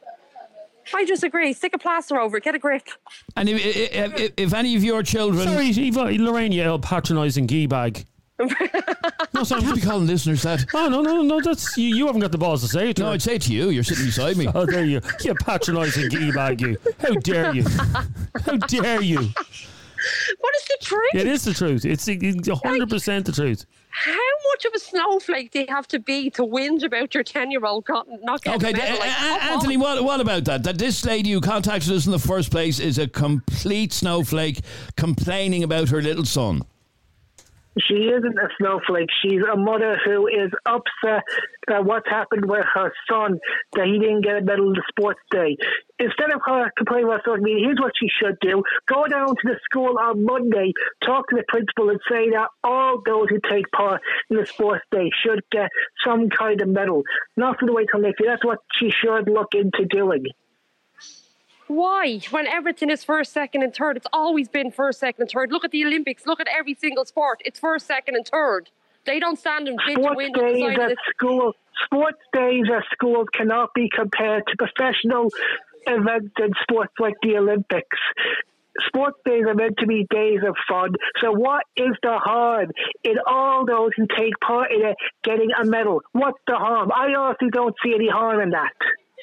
[SPEAKER 12] I disagree. Stick a plaster over it. Get a grip.
[SPEAKER 2] And if, if, if, if any of your children...
[SPEAKER 4] Sorry, Eva, Lorraine, you old patronising gee bag.
[SPEAKER 2] No, sorry, I'm be calling listeners that.
[SPEAKER 4] Oh, no, no, no, that's... You, you haven't got the balls to say it to
[SPEAKER 2] No,
[SPEAKER 4] her.
[SPEAKER 2] I'd say it to you. You're sitting beside me.
[SPEAKER 4] Oh, there you... You patronising gee bag, you. How dare you? How dare you?
[SPEAKER 12] What is the truth?
[SPEAKER 4] It is the truth. It's one hundred percent the truth.
[SPEAKER 12] How much of a snowflake do you have to be to whinge about your ten-year-old not getting
[SPEAKER 2] Okay,
[SPEAKER 12] a medal?
[SPEAKER 2] uh,
[SPEAKER 12] Like,
[SPEAKER 2] uh, Anthony, what, what about that? That this lady who contacted us in the first place is a complete snowflake complaining about her little son.
[SPEAKER 11] She isn't a snowflake. She's a mother who is upset at what's happened with her son, that he didn't get a medal in the sports day. Instead of her complaining about social media, here's what she should do. Go down to the school on Monday, talk to the principal and say that all those who take part in the sports day should get some kind of medal. Not for the way till next year. That's what she should look into doing.
[SPEAKER 12] Why? When everything is first, second, and third. It's always been first, second, and third. Look at the Olympics. Look at every single sport. It's first, second, and third. They don't stand and bitch and
[SPEAKER 11] Sports
[SPEAKER 12] win.
[SPEAKER 11] days at school, sports days at schools cannot be compared to professional events in sports like the Olympics. Sports days are meant to be days of fun. So what is the harm in all those who take part in it getting a medal? What's the harm? I honestly don't see any harm in that.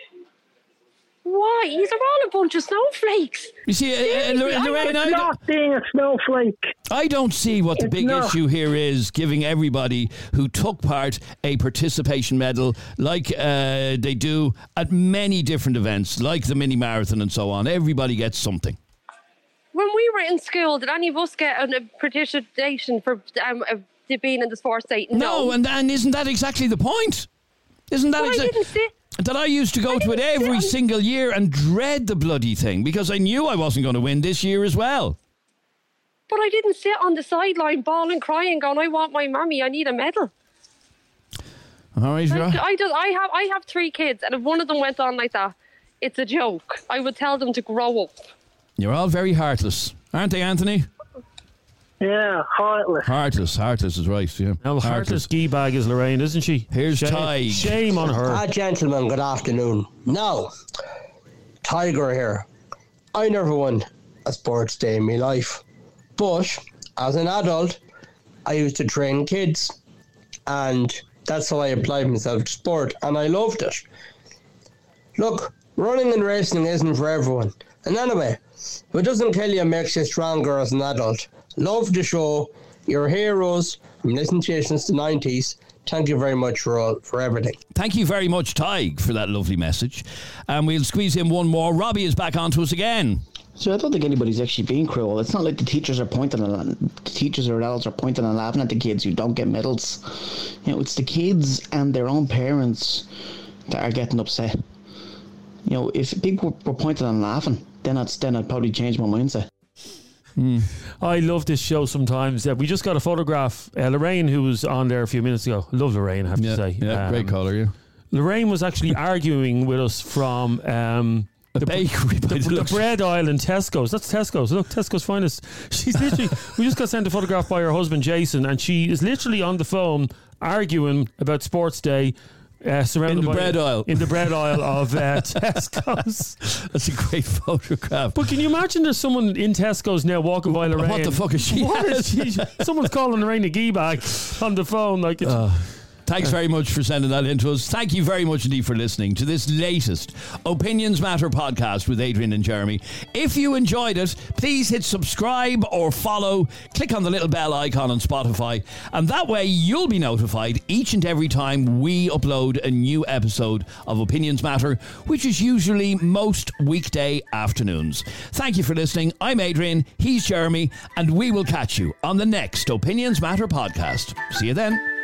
[SPEAKER 12] Why? These are all a bunch of snowflakes.
[SPEAKER 2] You see, uh, uh, Lorraine,
[SPEAKER 11] It's
[SPEAKER 2] I
[SPEAKER 11] not being a snowflake.
[SPEAKER 2] I don't see what the
[SPEAKER 11] It's
[SPEAKER 2] big
[SPEAKER 11] not.
[SPEAKER 2] issue here is giving everybody who took part a participation medal like uh, they do at many different events, like the mini marathon and so on. Everybody gets something.
[SPEAKER 12] When we were in school, did any of us get a participation for um, uh, being in the sports day? No.
[SPEAKER 2] No, and, and isn't that exactly the point? Isn't that
[SPEAKER 12] Well, I
[SPEAKER 2] exactly...
[SPEAKER 12] didn't sit.
[SPEAKER 2] That I used to go to it every single year and dread the bloody thing because I knew I wasn't going to win this year as well.
[SPEAKER 12] But I didn't sit on the sideline bawling, crying, going, I want my mommy, I need a medal.
[SPEAKER 2] All right,
[SPEAKER 12] I,
[SPEAKER 2] right.
[SPEAKER 12] I, just, I, have, I have three kids, and if one of them went on like that, it's a joke. I would tell them to grow up.
[SPEAKER 2] You're all very heartless, aren't they, Anthony?
[SPEAKER 11] Yeah, heartless.
[SPEAKER 2] Heartless, heartless is right, yeah.
[SPEAKER 4] Well, heartless gee bag is Lorraine, isn't she?
[SPEAKER 2] Here's
[SPEAKER 4] shame,
[SPEAKER 2] Tig.
[SPEAKER 4] Shame on her.
[SPEAKER 13] Ah, gentlemen, good afternoon. Now, Tiger here. I never won a sports day in my life, but as an adult, I used to train kids, and that's how I applied myself to sport, and I loved it. Look, running and racing isn't for everyone. And anyway, if it doesn't kill you, it makes you stronger as an adult. Love the show. You're heroes. I'm listening to you since the nineties. Thank you very much for all, for everything.
[SPEAKER 2] Thank you very much, Tig, for that lovely message. And we'll squeeze in one more. Robbie is back on to us again.
[SPEAKER 14] So I don't think anybody's actually being cruel. It's not like the teachers are pointing and the teachers or adults are pointing and laughing at the kids who don't get medals. You know, it's the kids and their own parents that are getting upset. You know, if people were pointing and laughing, then I'd then I'd probably change my mindset.
[SPEAKER 4] Mm. I love this show sometimes. Yeah, we just got a photograph. Uh, Lorraine, who was on there a few minutes ago. I love Lorraine, I have
[SPEAKER 2] yeah,
[SPEAKER 4] to say.
[SPEAKER 2] Yeah, um, great caller, yeah.
[SPEAKER 4] Lorraine was actually arguing with us from um,
[SPEAKER 2] a
[SPEAKER 4] the
[SPEAKER 2] bakery,
[SPEAKER 4] the, the, the bread aisle in Tesco's. That's Tesco's. Look, Tesco's finest. She's literally. We just got sent a photograph by her husband Jason, and she is literally on the phone arguing about Sports Day. Uh, surrounded
[SPEAKER 2] in the
[SPEAKER 4] by,
[SPEAKER 2] bread aisle.
[SPEAKER 4] In the bread aisle of uh, Tesco's.
[SPEAKER 2] That's a great photograph.
[SPEAKER 4] But can you imagine there's someone in Tesco's now walking by Lorraine?
[SPEAKER 2] What the fuck is she?
[SPEAKER 4] What is she? Someone's calling Lorraine a gee bag on the phone. Like, it's,
[SPEAKER 2] uh, Thanks very much for sending that in to us. Thank you very much indeed for listening to this latest Opinions Matter podcast with Adrian and Jeremy. If you enjoyed it, please hit subscribe or follow. Click on the little bell icon on Spotify, and that way you'll be notified each and every time we upload a new episode of Opinions Matter, which is usually most weekday afternoons. Thank you for listening. I'm Adrian, he's Jeremy, and we will catch you on the next Opinions Matter podcast. See you then.